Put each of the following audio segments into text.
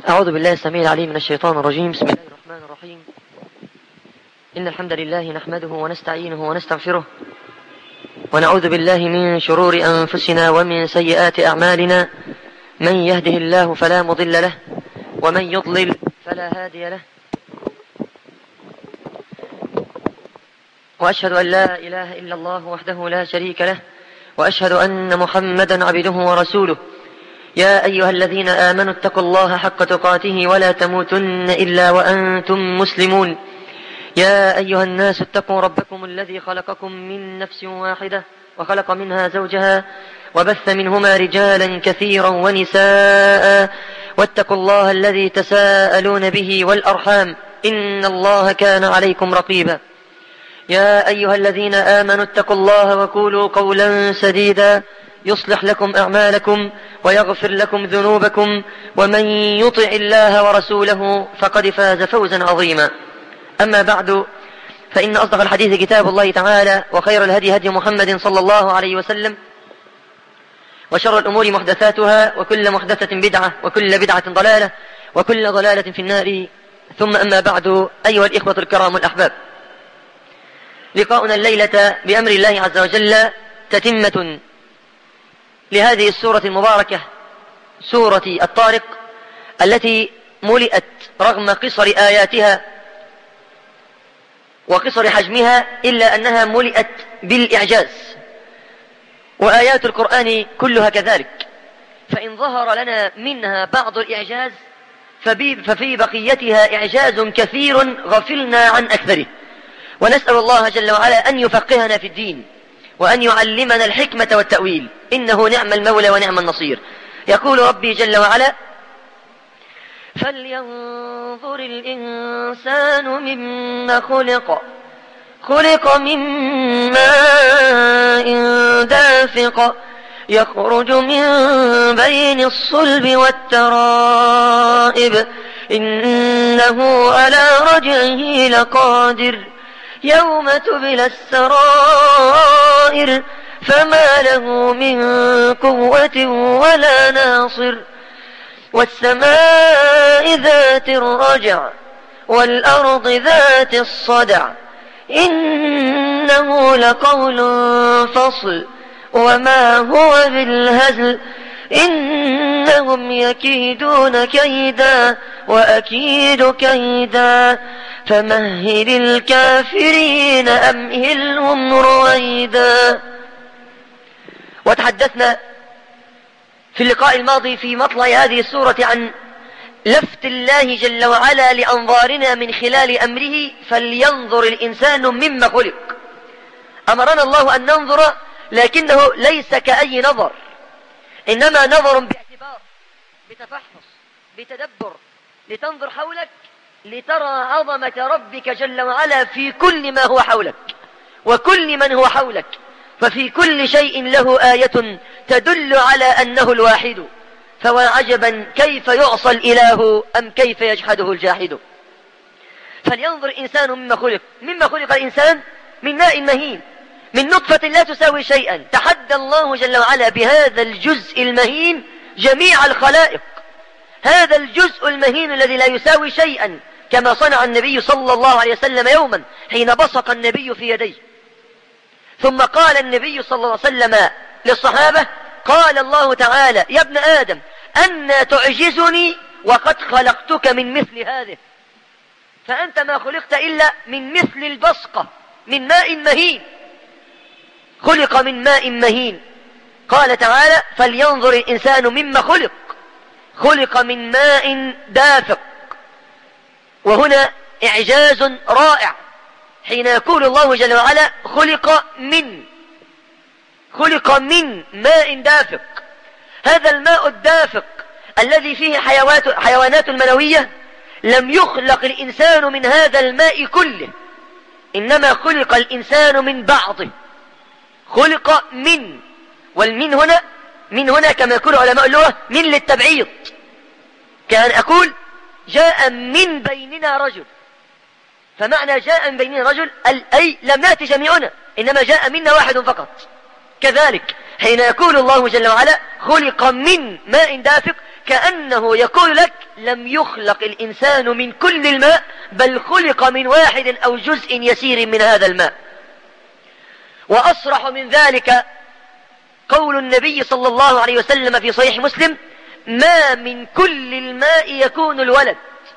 أعوذ بالله السميع العليم من الشيطان الرجيم. بسم الله الرحمن الرحيم. إن الحمد لله نحمده ونستعينه ونستغفره، ونعوذ بالله من شرور أنفسنا ومن سيئات أعمالنا. من يهده الله فلا مضل له، ومن يضلل فلا هادي له. وأشهد أن لا إله إلا الله وحده لا شريك له، وأشهد أن محمدا عبده ورسوله. يا أيها الذين آمنوا اتقوا الله حق تقاته ولا تموتن إلا وأنتم مسلمون. يا أيها الناس اتقوا ربكم الذي خلقكم من نفس واحدة وخلق منها زوجها وبث منهما رجالا كثيرا ونساء، واتقوا الله الذي تساءلون به والأرحام إن الله كان عليكم رقيبا. يا أيها الذين آمنوا اتقوا الله وقولوا قولا سديدا يصلح لكم أعمالكم ويغفر لكم ذنوبكم، ومن يطع الله ورسوله فقد فاز فوزا عظيما. أما بعد، فإن أصدق الحديث كتاب الله تعالى، وخير الهدي هدي محمد صلى الله عليه وسلم، وشر الأمور محدثاتها، وكل محدثة بدعة، وكل بدعة ضلالة، وكل ضلالة في النار. ثم أما بعد، أيها الإخوة الكرام الأحباب، لقاؤنا الليلة بأمر الله عز وجل تتمة لهذه السورة المباركة، سورة الطارق، التي ملئت رغم قصر آياتها وقصر حجمها إلا أنها ملئت بالإعجاز، وآيات القرآن كلها كذلك. فإن ظهر لنا منها بعض الإعجاز ففي بقيتها إعجاز كثير غفلنا عن أكثره. ونسأل الله جل وعلا أن يفقهنا في الدين، وأن يعلمنا الحكمة والتأويل، إنه نعم المولى ونعم النصير. يقول ربي جل وعلا: فلينظر الإنسان مما خلق من ماء دافق يخرج من بين الصلب والترائب، إنه على رجعه لقادر، يوم تبلى السرائر فما له من قوة ولا ناصر، والسماء ذات الرجع والأرض ذات الصدع، إنه لقول فصل وما هو بالهزل، إنهم يكيدون كيدا وأكيد كيدا، فمهل الكافرين أمهلهم رويدا. وتحدثنا في اللقاء الماضي في مطلع هذه السورة عن لفت الله جل وعلا لأنظارنا من خلال أمره: فلينظر الإنسان مما خلق. أمرنا الله أن ننظر، لكنه ليس كأي نظر، إنما نظر باعتبار، بتفحص، بتدبر، لتنظر حولك لترى عظمة ربك جل وعلا في كل ما هو حولك وكل من هو حولك، ففي كل شيء له آية تدل على أنه الواحد. فوعجبا كيف يعصى الإله أم كيف يجحده الجاحد. فلينظر الإنسان مما خلق الإنسان: من ماء مهين، من نطفة لا تساوي شيئا. تحدى الله جل وعلا بهذا الجزء المهين جميع الخلائق، هذا الجزء المهين الذي لا يساوي شيئا، كما صنع النبي صلى الله عليه وسلم يوما حين بصق النبي في يديه، ثم قال النبي صلى الله عليه وسلم للصحابة: قال الله تعالى: يا ابن آدم، أنى تعجزني وقد خلقتك من مثل هذه، فأنت ما خلقت إلا من مثل البصقة، من ماء مهين، خلق من ماء مهين. قال تعالى: فلينظر الإنسان مما خلق من ماء دافق. وهنا إعجاز رائع حين يقول الله جل وعلا: خلق من ماء دافق. هذا الماء الدافق الذي فيه حيوانات المنوية، لم يخلق الإنسان من هذا الماء كله، إنما خلق الإنسان من بعضه، خلق من. والمن هنا كما يقول علماء اللغة من للتبعيض، كان أقول: جاء من بيننا رجل، فمعنى جاء من بيننا رجل أي لم نأتي جميعنا، إنما جاء منا واحد فقط. كذلك حين يقول الله جل وعلا: خلق من ماء دافق، كأنه يقول لك: لم يخلق الإنسان من كل الماء، بل خلق من واحد أو جزء يسير من هذا الماء. وأصرح من ذلك قول النبي صلى الله عليه وسلم في صحيح مسلم: ما من كل الماء يكون الولد.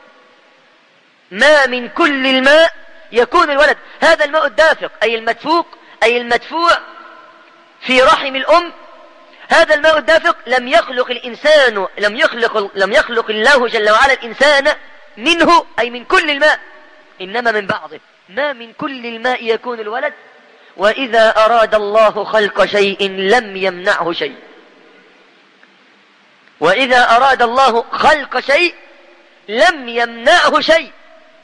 ما من كل الماء يكون الولد. هذا الماء الدافق أي المدفوق أي المدفوع في رحم الأم، هذا الماء الدافق لم يخلق الإنسان، لم يخلق الله جل وعلا الإنسان منه أي من كل الماء، إنما من بعضه. ما من كل الماء يكون الولد، وإذا أراد الله خلق شيء لم يمنعه شيء. وإذا أراد الله خلق شيء لم يمنعه شيء.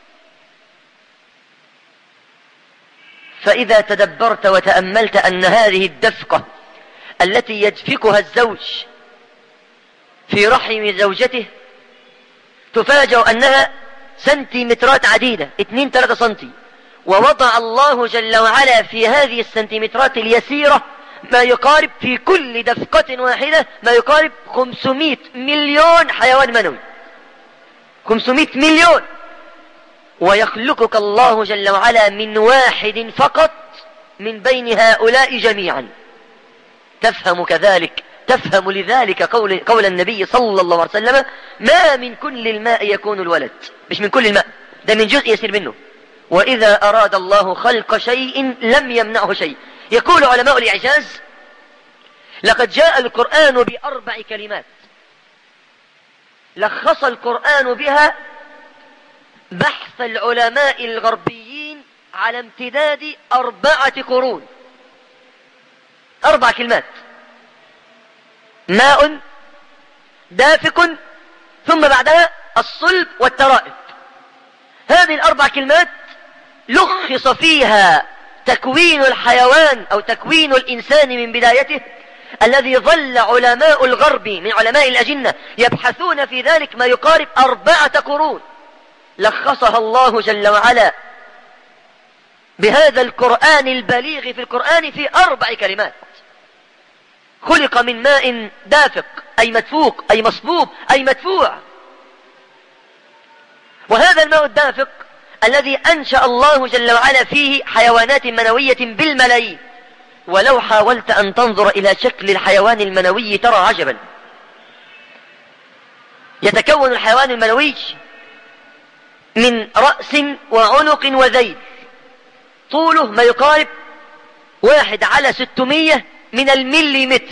فإذا تدبرت وتأملت أن هذه الدفقة التي يدفكها الزوج في رحم زوجته تفاجأ أنها سنتيمترات عديدة 2-3 سنتي، ووضع الله جل وعلا في هذه السنتيمترات اليسيرة ما يقارب في كل دفقة واحدة ما يقارب 500 مليون حيوان منوي. 500 مليون. ويخلقك الله جل وعلا من واحد فقط من بين هؤلاء جميعا. تفهم لذلك قول النبي صلى الله عليه وسلم: ما من كل الماء يكون الولد. مش من كل الماء، ده من جزء يسير منه. وإذا أراد الله خلق شيء لم يمنعه شيء. يقول علماء الإعجاز: لقد جاء القرآن ب4 كلمات لخص القرآن بها بحث العلماء الغربيين على امتداد 4 قرون. 4 كلمات: ماء دافق، ثم بعدها الصلب والترائب. هذه ال4 كلمات لخص فيها تكوين الحيوان أو تكوين الإنسان من بدايته، الذي ظل علماء الغرب من علماء الأجنة يبحثون في ذلك ما يقارب 4 قرون. لخصها الله جل وعلا بهذا القرآن البليغ في القرآن في 4 كلمات. خلق من ماء دافق أي مدفوق أي مصبوب أي مدفوع. وهذا الماء الدافق الذي أنشأ الله جل وعلا فيه حيوانات منوية بالملايين. ولو حاولت أن تنظر إلى شكل الحيوان المنوي ترى عجبا. يتكون الحيوان المنوي من رأس وعنق وذيل، طوله ما يقارب 1/600 من المليمتر،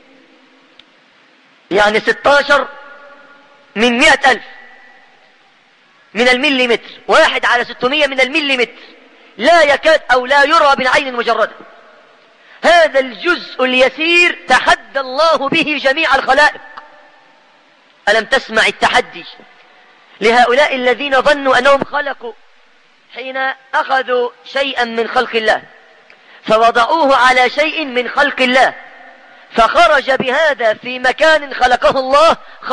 يعني 16 من 100,000 من المليمتر. 1/600 من المليمتر لا يكاد أو لا يرى بالعين المجردة. هذا الجزء اليسير تحدى الله به جميع الخلائق. ألم تسمع التحدي لهؤلاء الذين ظنوا أنهم خلقوا حين أخذوا شيئا من خلق الله فوضعوه على شيء من خلق الله، فخرج بهذا في مكان خلقه الله،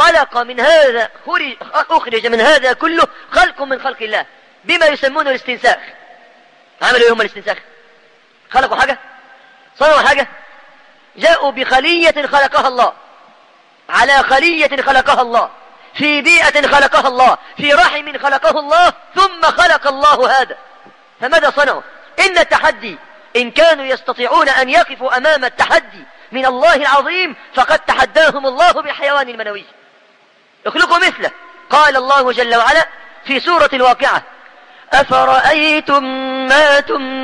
أخرج من هذا كله خلق من خلق الله بما يسمونه الاستنساخ. عملوا يوم الاستنساخ؟ خلقوا حاجة؟ صنعوا حاجة؟ جاءوا بخلية خلقها الله على خلية خلقها الله في بيئة خلقها الله في رحم خلقه الله، ثم خلق الله هذا. فماذا صنعوا؟ إن التحدي إن كانوا يستطيعون أن يقفوا أمام التحدي من الله العظيم فقد تحداهم الله بالحيوان المنوي. اخلقوا مثله. قال الله جل وعلا في سورة الواقعة: أفرأيتم ما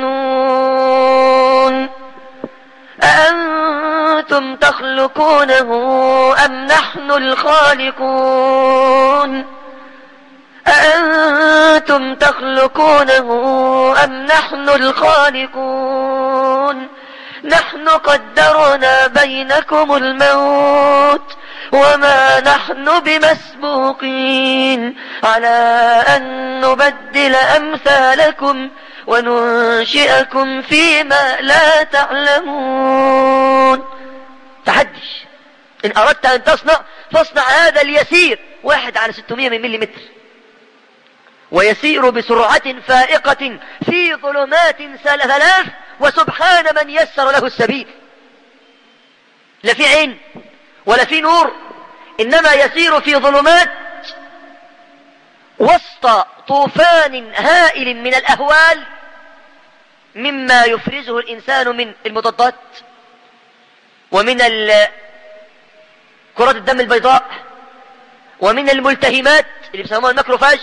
تمنون أأنتم تخلقونه أم نحن الخالقون أأنتم تخلقونه أم نحن الخالقون نحن قدرنا بينكم الموت وما نحن بمسبوقين على أن نبدل أمثالكم وننشئكم فيما لا تعلمون. تحدي. إن أردت أن تصنع فاصنع هذا اليسير 1/600 من مليمتر، ويسير بسرعة فائقة في ظلمات 3، وسبحان من يسر له السبيل. لا في عين ولا في نور، إنما يسير في ظلمات وسط طوفان هائل من الأهوال مما يفرزه الإنسان من المضادات ومن كرات الدم البيضاء ومن الملتهمات اللي بيسموها الماكروفاج،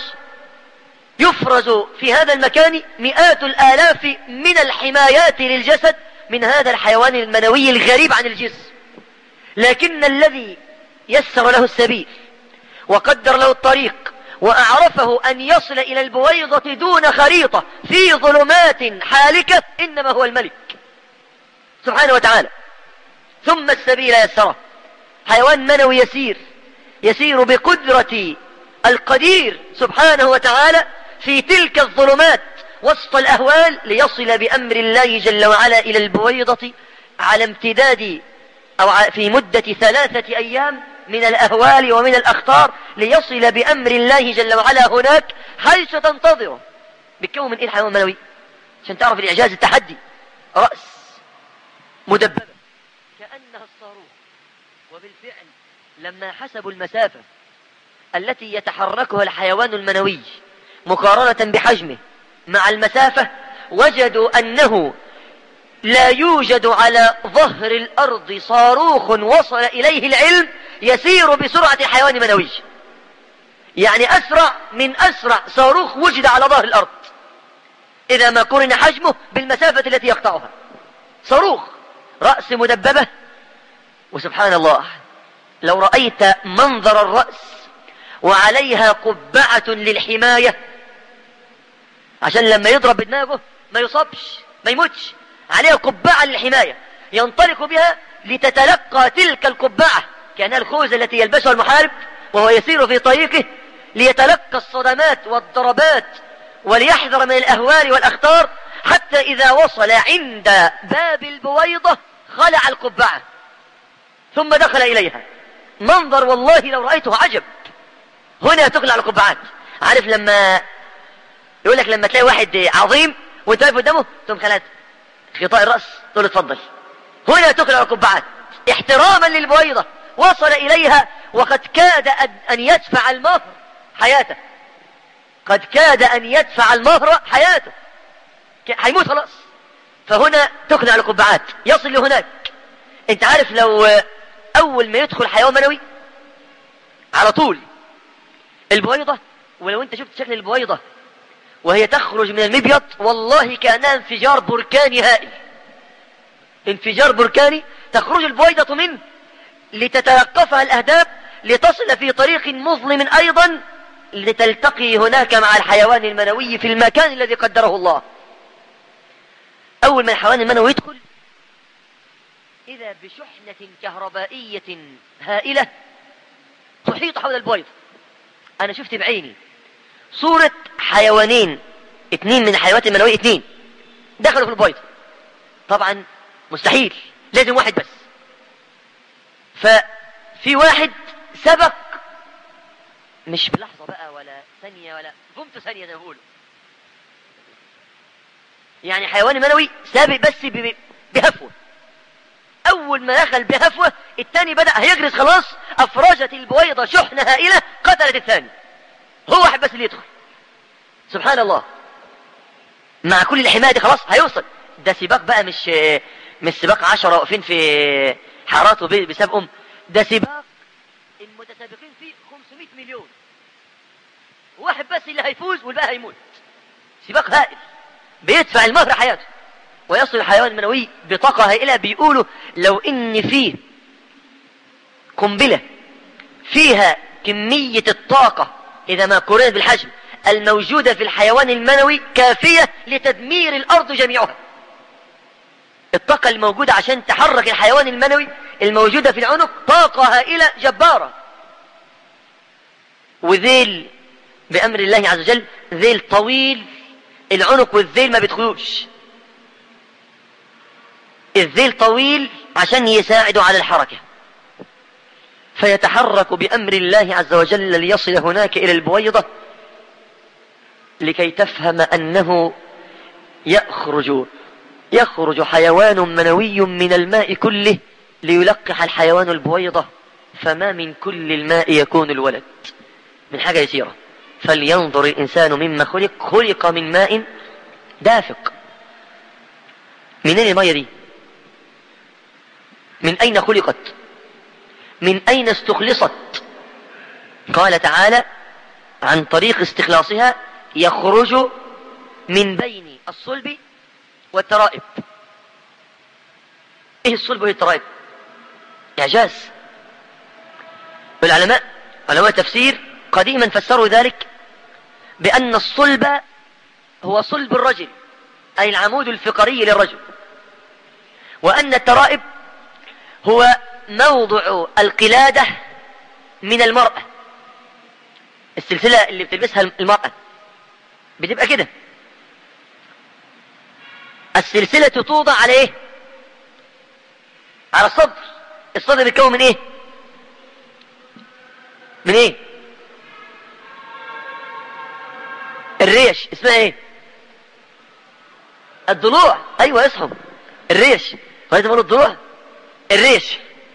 يفرز في هذا المكان مئات الآلاف من الحمايات للجسد من هذا الحيوان المنوي الغريب عن الجسم. لكن الذي يسر له السبيل وقدر له الطريق وأعرفه أن يصل إلى البويضة دون خريطة في ظلمات حالكة إنما هو الملك سبحانه وتعالى. ثم السبيل يسره، حيوان منوي يسير بقدرة القدير سبحانه وتعالى في تلك الظلمات وسط الأهوال ليصل بأمر الله جل وعلا إلى البويضة على امتداد أو في مدة 3 أيام من الأهوال ومن الأخطار، ليصل بأمر الله جل وعلا هناك حيث تنتظره. بيتكون من إيه الحيوان المنوي؟ عشان تعرف الإعجاز التحدي. رأس مدببة كأنها الصاروخ، وبالفعل لما حسبوا المسافة التي يتحركها الحيوان المنوي مقارنة بحجمه مع المسافة، وجدوا أنه لا يوجد على ظهر الأرض صاروخ وصل إليه العلم يسير بسرعة الحيوان المنوي، يعني أسرع من أسرع صاروخ وجد على ظهر الأرض إذا ما قرن حجمه بالمسافة التي يقطعها. صاروخ، رأس مدببة، وسبحان الله لو رأيت منظر الرأس وعليها قبعة للحماية عشان لما يضرب بدماغه ما يصابش ما يموتش، عليها قبعة للحماية ينطلق بها لتتلقى تلك القبعة كأنها الخوذة التي يلبسها المحارب وهو يسير في طريقه ليتلقى الصدمات والضربات وليحذر من الأهوال والأخطار، حتى إذا وصل عند باب البويضة خلع القبعة ثم دخل إليها. منظر والله لو رأيته عجب. هنا تخلع القبعات. عارف لما يقول لك لما تلاقي واحد عظيم وانت واقف قدامه ثم خلعت غطاء الرأس تقول اتفضل. هنا تخلع القبعات احتراما للبويضة، وصل إليها وقد كاد أن يدفع المهر حياته، قد كاد أن يدفع المهر حياته، هيموت خلاص. فهنا تخلع القبعات يصل لهناك. انت عارف لو أول ما يدخل حيوان منوي على طول البويضة، ولو انت شفت شكل البويضة وهي تخرج من المبيض والله كأنها انفجار بركاني هائل، انفجار بركاني تخرج البويضة منه لتتلقفها الأهداف لتصل في طريق مظلم أيضا لتلتقي هناك مع الحيوان المنوي في المكان الذي قدره الله. أول ما الحيوان المنوي يدخل إذا بشحنة كهربائية هائلة تحيط حول البويضة. أنا شفت بعيني صورة حيوانين، 2 من الحيوانات المنوية، 2 دخلوا في البويضة. طبعا مستحيل، لازم واحد بس. ففي واحد سبق، مش بلحظة بقى ولا ثانية ولا قمت ثانية زي ما بيقولوا، يعني حيوان منوي سابق بس بهفوة. أول ما دخل بهفوة الثاني بدأ هيجرس خلاص، أفرجت البويضة شحنة هائلة قتلت الثاني. هو واحد بس اللي يدخل. سبحان الله، مع كل الحماية دي خلاص هيوصل. ده سباق بقى، مش سباق 10 واقفين في حاراته بسبقهم، ده سباق المتسابقين فيه 500 مليون، واحد بس اللي هيفوز والباقي هيموت. سباق هائل بيدفع المهر حياته، ويصل الحيوان المنوي بطاقة هائلة. بيقولوا لو ان فيه قنبلة فيها كمية الطاقة إذا ما قرنت بالحجم الموجودة في الحيوان المنوي كافية لتدمير الأرض جميعها. الطاقة الموجودة عشان تحرك الحيوان المنوي الموجودة في العنق طاقة هائلة جبارة. وذيل بأمر الله عز وجل، ذيل طويل، العنق والذيل ما بيدخلوش. الذيل طويل عشان يساعدوا على الحركة، فيتحرك بأمر الله عز وجل ليصل هناك إلى البويضة، لكي تفهم أنه يخرج حيوان منوي من الماء كله ليلقح الحيوان البويضة، فما من كل الماء يكون الولد، من حاجة يسيرة. فلينظر الإنسان مما خلق. خلق من ماء دافق. منين المية دي؟ من أين خلقت؟ من أين استخلصت؟ قال تعالى عن طريق استخلاصها يخرج من بين الصلب والترائب. ايه الصلب والترائب؟ إعجاز. والعلماء علماء التفسير قديما فسروا ذلك بأن الصلب هو صلب الرجل، أي العمود الفقري للرجل، وأن الترائب هو موضع القلادة من المرأة. السلسلة اللي بتلبسها المرأة بتبقى كده. السلسلة توضع على ايه؟ على الصدر. الصدر بيتكون من ايه؟ من ايه؟ الريش. اسمها ايه؟ الضلوع. ايوه اصحوا. الريش. لازم اقول الضلوع. الريش.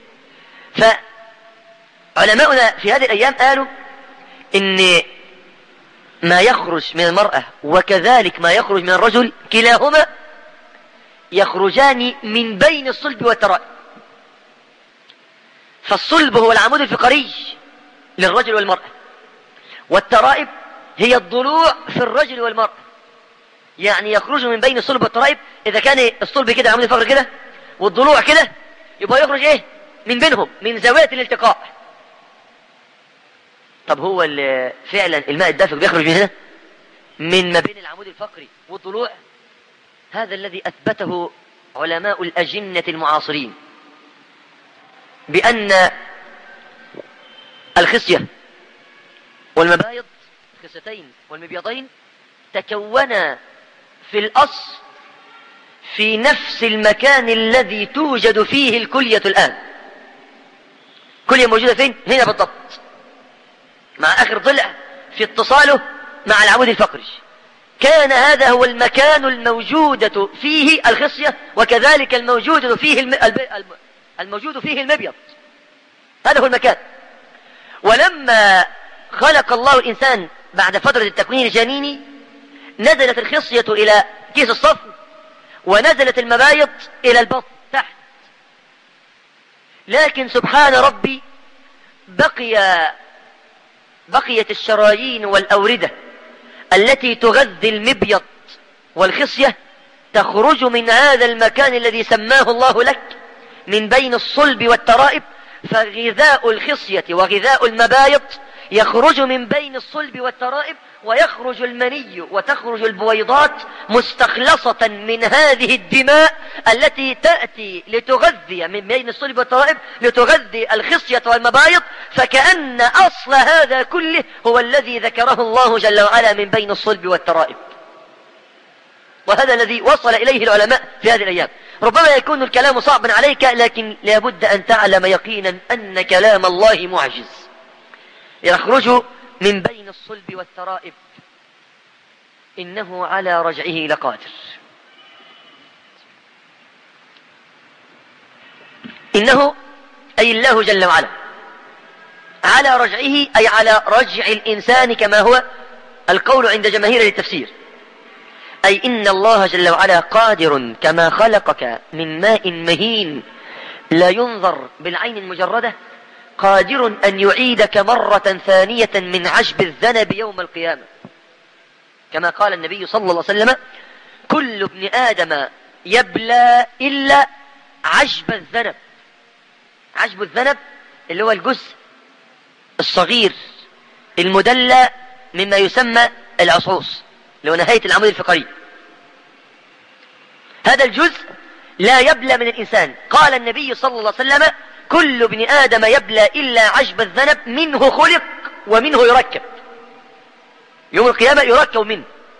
فعلماؤنا في هذه الايام قالوا ان ما يخرج من المرأة وكذلك ما يخرج من الرجل كلاهما يخرجان من بين الصلب والترائب. فالصلب هو العمود الفقري للرجل والمرأة، والترائب هي الضلوع في الرجل والمرأة. يعني يخرج من بين الصلب والترائب. إذا كان الصلب كده العمود الفقري كده والضلوع كده، يبقى يخرج ايه من بينهم، من زاوية الالتقاء. طب هو فعلا الماء الدافق بيخرج من هنا، من ما بين العمود الفقري والضلوع؟ هذا الذي أثبته علماء الأجنة المعاصرين، بأن الخصية والمبايض، الخصيتين والمبيضين، تكونا في الأصل في نفس المكان الذي توجد فيه الكلية الآن. كلية موجودة فين؟ هنا بالضبط، مع آخر ضلع في اتصاله مع العمود الفقري. كان هذا هو المكان الموجودة فيه الخصية، وكذلك الموجود فيه الموجود فيه المبيض. هذا هو المكان. ولما خلق الله الإنسان بعد فترة التكوين الجنيني، نزلت الخصية إلى كيس الصفر، ونزلت المبايض إلى البطن تحت. لكن سبحان ربي بقيت الشرايين والأوردة التي تغذي المبيض والخصية تخرج من هذا المكان الذي سماه الله لك، من بين الصلب والترائب. فغذاء الخصية وغذاء المبايض يخرج من بين الصلب والترائب، ويخرج المني وتخرج البويضات مستخلصة من هذه الدماء التي تأتي لتغذي من بين الصلب والترائب، لتغذي الخصية والمبايض. فكأن أصل هذا كله هو الذي ذكره الله جل وعلا من بين الصلب والترائب. وهذا الذي وصل إليه العلماء في هذه الأيام. ربما يكون الكلام صعبا عليك، لكن لابد أن تعلم يقينا أن كلام الله معجز. يخرج من بين الصلب والترائب، إنه على رجعه لقادر. إنه أي الله جل وعلا على رجعه، أي على رجع الإنسان كما هو القول عند جماهير التفسير. أي إن الله جل وعلا قادر كما خلقك من ماء مهين لا ينظر بالعين المجردة، قادر أن يعيدك مرة ثانية من عشب الذنب يوم القيامة. كما قال النبي صلى الله عليه وسلم: كل ابن آدم يبلى إلا عشب الذنب. عشب الذنب اللي هو الجزء الصغير المدلى مما يسمى العصوص، اللي هو نهاية العمود الفقري. هذا الجزء لا يبلى من الإنسان. قال النبي صلى الله عليه وسلم: كل ابن آدم يبلى إلا عشب الذنب، منه خلق ومنه يركب. يوم القيامة يركب منه.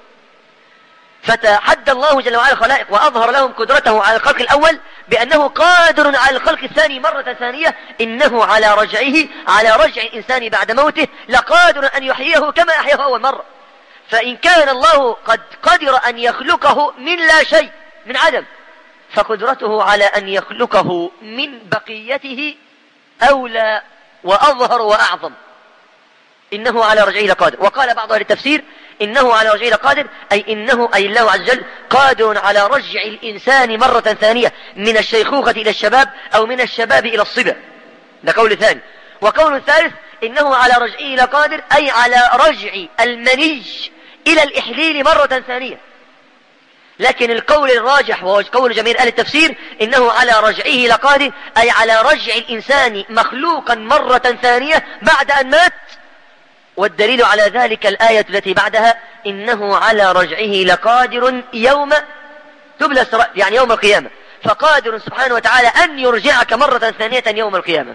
فتحدى الله جل وعلا الخلائق وأظهر لهم قدرته على الخلق الأول بأنه قادر على الخلق الثاني مرة ثانية. إنه على رجعه، على رجع الإنسان بعد موته لقادر أن يحييه كما أحياه أول مرة. فإن كان الله قد قدر أن يخلقه من لا شيء، من عدم، فقدرته على أن يخلقه من بقيته أولى وأظهر وأعظم. إنه على رجعه لقادر. وقال بعض أهل التفسير إنه على رجعه لقادر، أي إنه أي الله عز وجل قادر على رجع الإنسان مرة ثانية من الشيخوخة إلى الشباب أو من الشباب إلى الصبا. ده قول ثاني. وقول ثالث إنه على رجعه لقادر، أي على رجع المني إلى الإحليل مرة ثانية. لكن القول الراجح وهو قول جميع أهل التفسير إنه على رجعه لقادر، أي على رجع الإنسان مخلوقا مرة ثانية بعد أن مات. والدليل على ذلك الآية التي بعدها إنه على رجعه لقادر يوم تبلى السرائر، يعني يوم القيامة. فقادر سبحانه وتعالى أن يرجعك مرة ثانية يوم القيامة.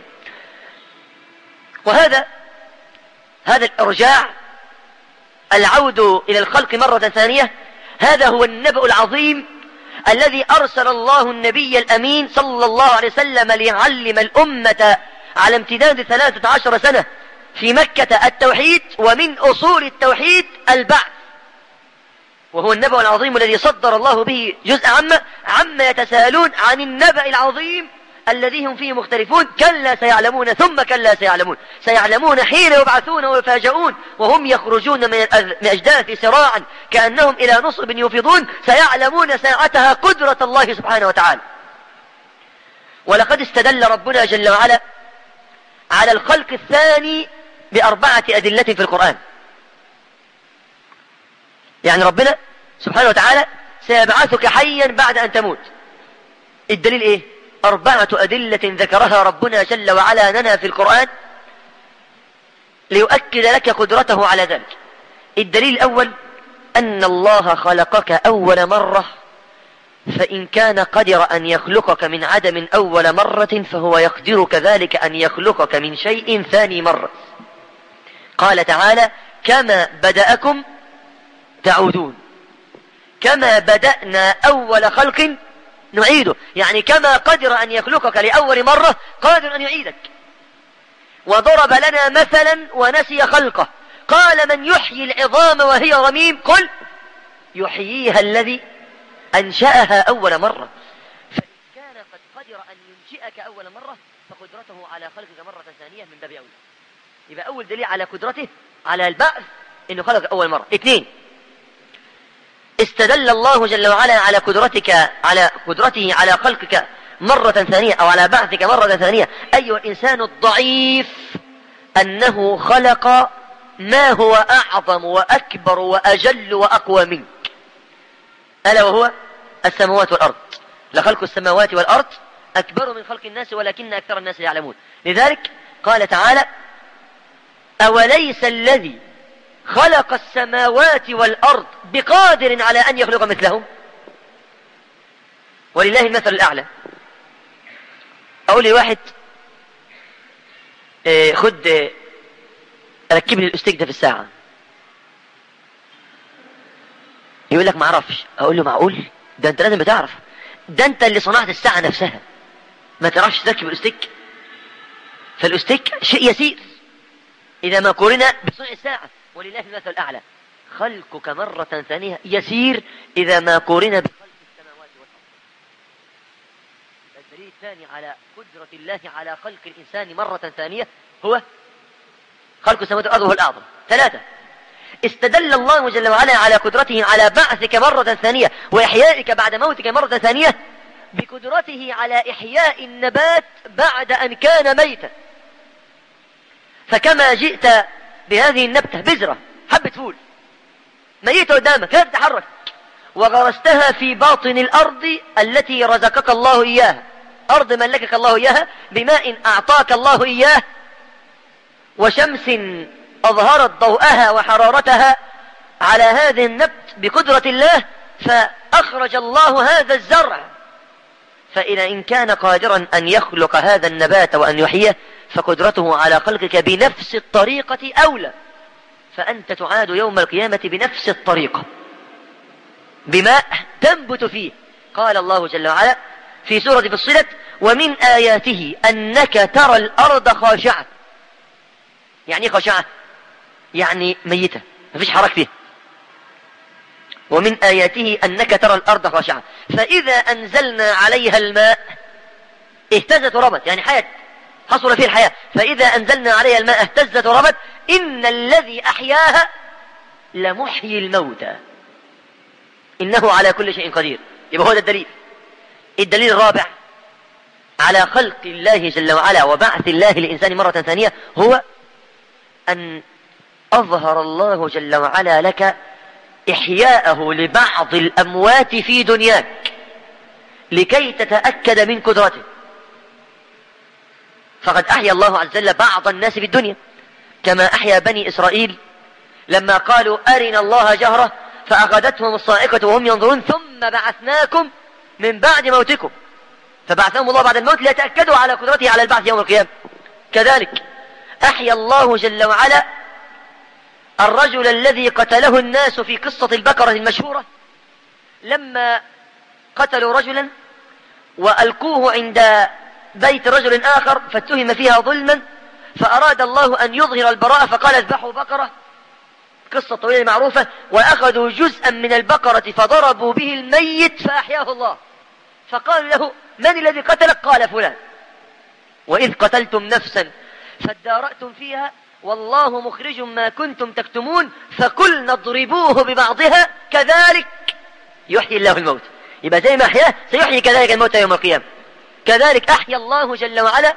وهذا الإرجاع، العود إلى الخلق مرة ثانية، هذا هو النبأ العظيم الذي أرسل الله النبي الأمين صلى الله عليه وسلم ليعلم الأمة على امتداد 13 سنة في مكة التوحيد، ومن أصول التوحيد البعث. وهو النبأ العظيم الذي صدر الله به جزء عما يتساءلون عن النبأ العظيم الذي هم فيه مختلفون. كلا سيعلمون ثم كلا سيعلمون، سيعلمون حين يبعثون ويفاجؤون وهم يخرجون من الأجداث سراعا كأنهم إلى نصب يوفضون، سيعلمون ساعتها قدرة الله سبحانه وتعالى. ولقد استدل ربنا جل وعلا على الخلق الثاني ب4 أدلة في القرآن. يعني ربنا سبحانه وتعالى سيبعثك حيا بعد أن تموت. الدليل إيه؟ 4 أدلة ذكرها ربنا جل وعلا لنا في القرآن ليؤكد لك قدرته على ذلك. الدليل الأول أن الله خلقك أول مرة، فإن كان قدر أن يخلقك من عدم أول مرة فهو يقدر كذلك أن يخلقك من شيء ثاني مرة. قال تعالى كما بدأكم تعودون، كما بدأنا أول خلق نعيده، يعني كما قدر أن يخلقك لأول مرة قادر أن يعيدك. وضرب لنا مثلا ونسي خلقه، قال من يحيي العظام وهي رميم؟ قل يحييها الذي أنشأها أول مرة. فإن كان قد قدر أن ينشئك أول مرة فقدرته على خلقك مرة ثانية من باب أولى. يبقى أول دليل على قدرته على البعث إنه خلقك أول مرة. 2، استدل الله جل وعلا على قدرته على خلقك مرة ثانية أو على بعثك مرة ثانية أيها الإنسان الضعيف، أنه خلق ما هو أعظم وأكبر وأجل وأقوى منك، ألا وهو السماوات والأرض. لخلق السماوات والأرض أكبر من خلق الناس ولكن أكثر الناس يعلمون. لذلك قال تعالى أوليس الذي خلق السماوات والأرض بقادر على أن يخلق مثلهم؟ ولله المثل الأعلى. أقول لي واحد خد ركب لي الأستيك ده في الساعة، يقول لك ما اعرفش. أقول له معقول؟ ده أنت لازم بتعرف، ده أنت اللي صنعت الساعة نفسها، ما تعرفش تركب الأستيك؟ فالأستيك شيء يسير إذا ما قورن بصنع الساعة. ولله المثل الأعلى، خلقك مرة ثانية يسير إذا ما قورن بخلق السماوات والأرض. الدليل الثاني على قدرة الله على خلق الإنسان مرة ثانية هو خلق السماوات والأرض وهو الأعظم. 3، استدل الله جل وعلا على قدرته على بعثك مرة ثانية وإحيائك بعد موتك مرة ثانية بقدرته على إحياء النبات بعد أن كان ميتا. فكما جئت بهذه النبتة بذرة حبة فول ميتة قدامك لا تتحرك، وغرستها في باطن الأرض التي رزقك الله إياها، أرض ملكك الله إياها بماء أعطاك الله إياه وشمس أظهرت ضوءها وحرارتها على هذه النبت بقدرة الله، فأخرج الله هذا الزرع. فإذا إن كان قادرا أن يخلق هذا النبات وأن يحييه فقدرته على خلقك بنفس الطريقة أولى. فأنت تعاد يوم القيامة بنفس الطريقة بماء تنبت فيه. قال الله جل وعلا في سورة فصلت ومن آياته أنك ترى الأرض خاشعة. يعني خاشعة؟ يعني ميتة مفيش حركة فيها. ومن آياته أنك ترى الأرض خاشعة فإذا أنزلنا عليها الماء اهتزت وربت، يعني حياة حصل فيه الحياة، فإذا أنزلنا عليها الماء اهتزت وربت، إن الذي أحياها لمحيي الموتى إنه على كل شيء قدير. يبقى هو ده الدليل. الدليل الرابع على خلق الله جل وعلا وبعث الله للإنسان مرة ثانية هو أن أظهر الله جل وعلا لك إحياءه لبعض الأموات في دنياك لكي تتأكد من قدرته. فقد أحيا الله عز وجل بعض الناس في الدنيا كما أحيا بني إسرائيل لما قالوا أرنا الله جهرة فأخذتهم الصاعقة وهم ينظرون ثم بعثناكم من بعد موتكم، فبعثهم الله بعد الموت ليتأكدوا على قدرته على البعث يوم القيامة. كذلك أحيا الله جل وعلا الرجل الذي قتله الناس في قصة البقرة المشهورة لما قتلوا رجلا وألقوه عند بيت رجل آخر فاتهم فيها ظلما، فأراد الله أن يظهر البراءة فقال اذبحوا بقرة، قصة طويلة معروفة، وأخذوا جزءا من البقرة فضربوا به الميت فأحياه الله، فقالوا له من الذي قتلك؟ قال فلان، وإذ قتلتم نفسا فادارأتم فيها والله مخرج ما كنتم تكتمون فقلنا اضربوه ببعضها كذلك يحيي الله الموت. يبقى زي ما أحياه سيحيي كذلك الموت يوم القيامة. كذلك أحيا الله جل وعلا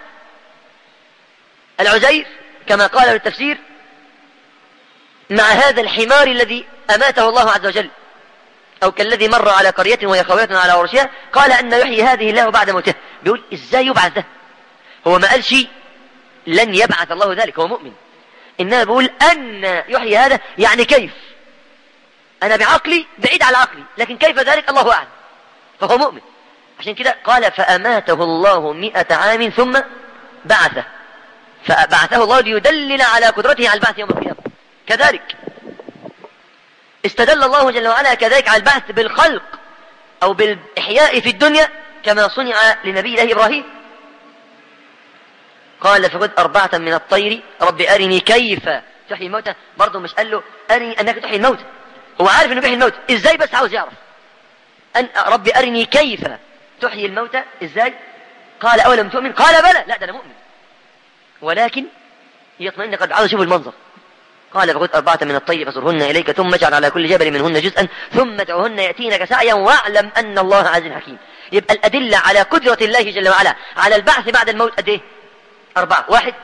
العزير كما قال في التفسير مع هذا الحمار الذي أماته الله عز وجل، أو كالذي مر على قرية وهي خاوية على عروشها قال أن يحيي هذه الله بعد موته. بيقول إزاي يبعث ده؟ هو ما قال شيء لن يبعث الله ذلك، هو مؤمن، إنما بيقول أن يحيي هذا يعني كيف. أنا بعقلي بعيد على عقلي، لكن كيف ذلك الله أعلم، فهو مؤمن. عشان كده قال فأماته الله 100 عام ثم بعثه، فبعثه الله ليدلل على قدرته على البعث يوم القيامة. كذلك استدل الله جل وعلا كذلك على البعث بالخلق أو بالإحياء في الدنيا كما صنع لنبي الله إبراهيم. قال فخذ 4 من الطير رب أرني كيف تحيي الموتى. برضه مش قال له أرني أنك تحيي الموتى، هو عارف أنه بيحيي الموتى إزاي، بس عاوز يعرف أن رب أرني كيف تحيي الموتى إزاي. قال أولم تؤمن؟ قال بلى. لا ده أنا مؤمن ولكن يطمئن قد عاوز أشوف المنظر. قال فخذ 4 من الطير فصرهن إليك ثم اجعل على كل جبل منهن جزءا ثم ادعوهن يأتينك سعيا واعلم أن الله عزيز حكيم. يبقى الأدلة على قدرة الله جل وعلا على البعث بعد الموت قد إيه؟ 4. 1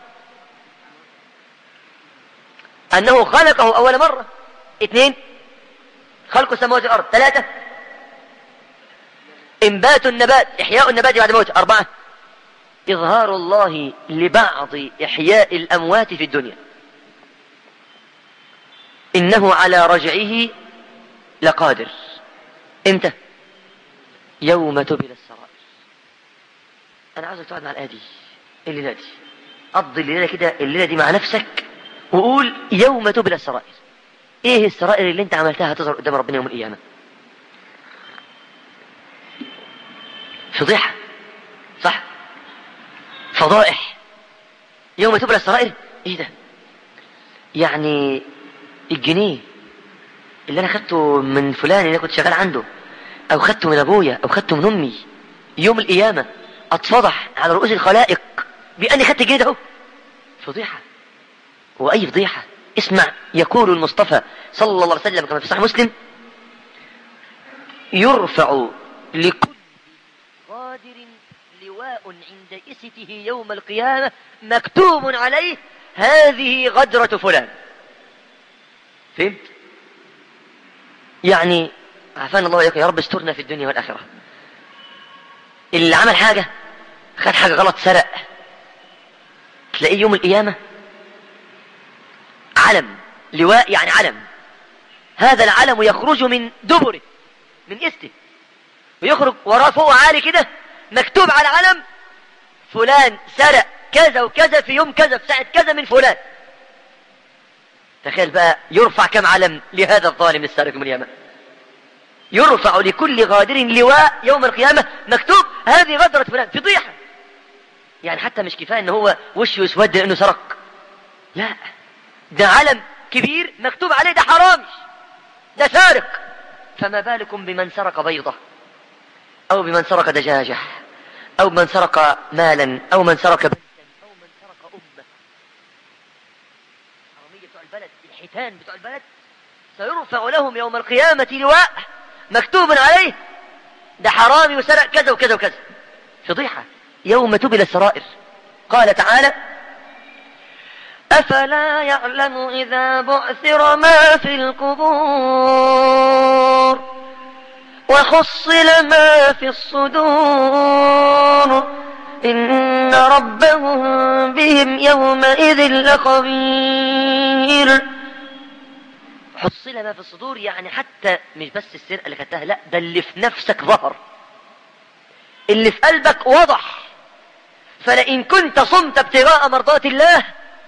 أنه خلقه أول مرة. 2 خلق السماوات والأرض. 3 إنبات النبات، إحياء النبات بعد موت. 4 إظهار الله لبعض إحياء الأموات في الدنيا. إنه على رجعه لقادر. إمتى؟ يوم تبل السرائر. أنا عاوزك تقعد مع الآية دي الليلة دي، قضي الليلة كده الليلة دي مع نفسك وقول يوم تبل السرائر. إيه السرائر اللي أنت عملتها تظهر قدام ربنا يوم القيامة؟ فضيحة، صح؟ فضائح. يوم تبل السرائر. إيه ده؟ يعني الجنيه اللي أنا خدته من فلان اللي أنا كنت شغال عنده، أو خدته من أبويا، أو خدته من أمي، يوم القيامة أتفضح على رؤوس الخلائق بأني خدت الجنيه ده هو. فضيحة. وأي فضيحة. اسمع يقول المصطفى صلى الله عليه وسلم كما في صحيح مسلم: يرفع لكل غادر لواء عند إسته يوم القيامة مكتوب عليه هذه غدرة فلان. فهمت؟ يعني عافانا الله وإياك يا رب، استرنا في الدنيا والآخرة. اللي عمل حاجة، خد حاجة غلط، سرق، تلاقيه يوم القيامة علم، لواء يعني علم، هذا العلم يخرج من دبره من إسته ويخرج وراه فوق عالي كده مكتوب على العلم فلان سرق كذا وكذا في يوم كذا في ساعة كذا من فلان. تخيل بقى يرفع كم علم لهذا الظالم السارق من اليمن. يرفع لكل غادر لواء يوم القيامة مكتوب هذه غدرة فلان. فضيحة. يعني حتى مش كفاية ان هو وشه يسود لانه سرق، لا ده علم كبير مكتوب عليه ده حرامي، ده سارق. فما بالكم بمن سرق بيضة، او بمن سرق دجاجة، او بمن سرق مالا، او من سرق بنتا البلد، الحيتان بتوع البلد، سيرفع لهم يوم القيامة لواء مكتوب عليه ده حرامي وسرق كذا وكذا وكذا. فضيحة يوم تبلى السرائر. قال تعالى: أفلا يعلم إذا بعثر ما في القبور وحصل ما في الصدور إن ربهم بهم يومئذ لخبير. حصل ما في الصدور يعني حتى مش بس السرقة اللي خدتها، لا، ده اللي في نفسك ظهر، اللي في قلبك وضح. فلئن كنت صمت ابتغاء مرضات الله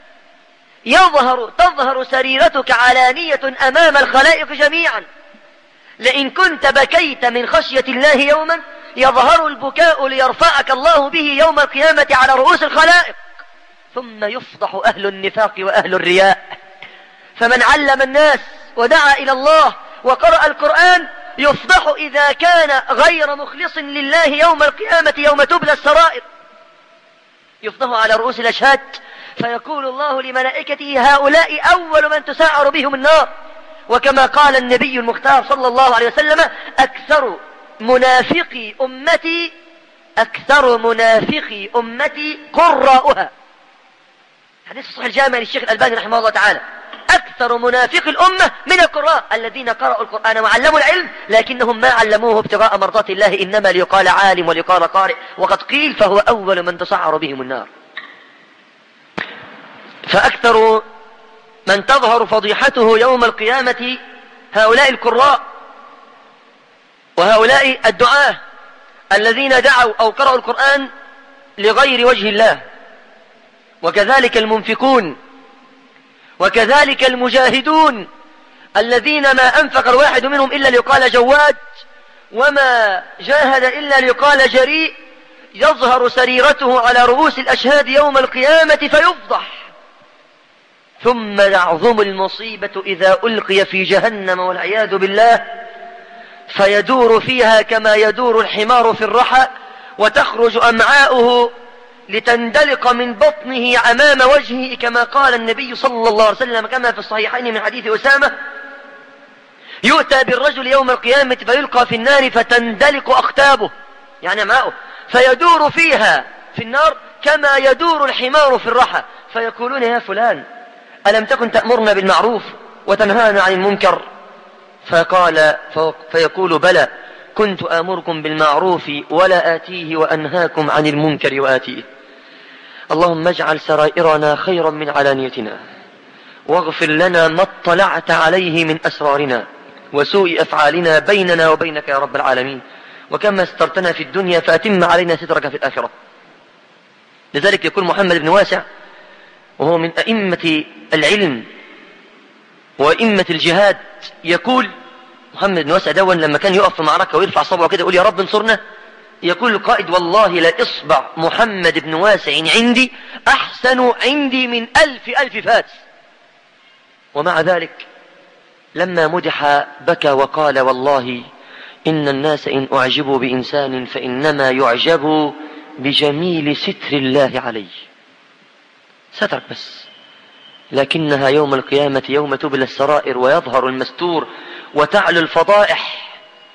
تظهر سريرتك علانية أمام الخلائق جميعا. لئن كنت بكيت من خشية الله يوما يظهر البكاء ليرفعك الله به يوم القيامة على رؤوس الخلائق. ثم يفضح أهل النفاق وأهل الرياء. فمن علم الناس ودعا إلى الله وقرأ القرآن يفضح إذا كان غير مخلص لله يوم القيامة يوم تبلى السرائر. يفضح على رؤوس الأشهاد فيقول الله لملائكته: هؤلاء أول من تسعر بهم النار. وكما قال النبي المختار صلى الله عليه وسلم: أكثر منافقي أمتي قراؤها. حديث صحيح الجامع للشيخ الألباني رحمه الله تعالى: أكثر منافق الأمة من القراء الذين قرأوا القرآن وعلموا العلم لكنهم ما علموه ابتغاء مرضات الله، إنما ليقال عالم وليقال قارئ، وقد قيل فهو أول من تسعر بهم النار. فأكثر من تظهر فضيحته يوم القيامة هؤلاء القراء وهؤلاء الدعاة الذين دعوا أو قرأوا القرآن لغير وجه الله، وكذلك المنفقون، وكذلك المجاهدون الذين ما أنفق الواحد منهم إلا ليقال جواد، وما جاهد إلا ليقال جريء. يظهر سريرته على رؤوس الأشهاد يوم القيامة فيفضح. ثم يعظم المصيبة إذا ألقي في جهنم والعياذ بالله، فيدور فيها كما يدور الحمار في الرحى، وتخرج أمعاؤه لتندلق من بطنه أمام وجهه، كما قال النبي صلى الله عليه وسلم كما في الصحيحين من حديث أسامة: يؤتى بالرجل يوم القيامة فيلقى في النار فتندلق أختابه، يعني أمعاؤه، فيدور فيها في النار كما يدور الحمار في الرحى، فيقولون: يا فلان ألم تكن تأمرنا بالمعروف وتنهانا عن المنكر؟ فيقول: بلى، كنت آمركم بالمعروف ولا آتيه وأنهاكم عن المنكر وآتيه. اللهم اجعل سرائرنا خيرا من علانيتنا، واغفر لنا ما اطلعت عليه من أسرارنا وسوء أفعالنا بيننا وبينك يا رب العالمين، وكما سترتنا في الدنيا فأتم علينا سترك في الآخرة. لذلك يقول محمد بن واسع، وهو من أئمة العلم وأئمة الجهاد، يقول محمد بن واسع دون لما كان يقف في معركة ويرفع صبعه كده يقول: يا رب انصرنا، يقول القائد: والله لا إصبع محمد بن واسع عندي أحسن عندي من 1000 فارس. ومع ذلك لما مدح بكى وقال: والله إن الناس إن أعجبوا بإنسان فإنما يعجبوا بجميل ستر الله عليه. سترك بس، لكنها يوم القيامة يوم تبلى السرائر ويظهر المستور وتعلو الفضائح،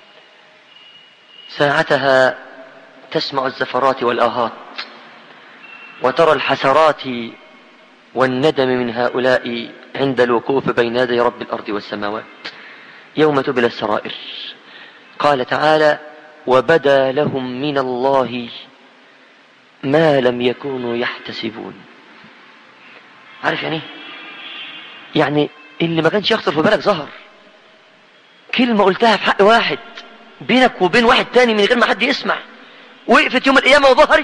ساعتها تسمع الزفرات والآهات وترى الحسرات والندم من هؤلاء عند الوقوف بين يدي رب الأرض والسماوات يوم تبلى السرائر. قال تعالى: وبدا لهم من الله ما لم يكونوا يحتسبون. عارف يعني اللي ما كانش يخطر في بالك ظهر، كلمة قلتها في حق واحد بينك وبين واحد تاني من غير ما حد يسمع، وقفت يوم القيامة وظهرت.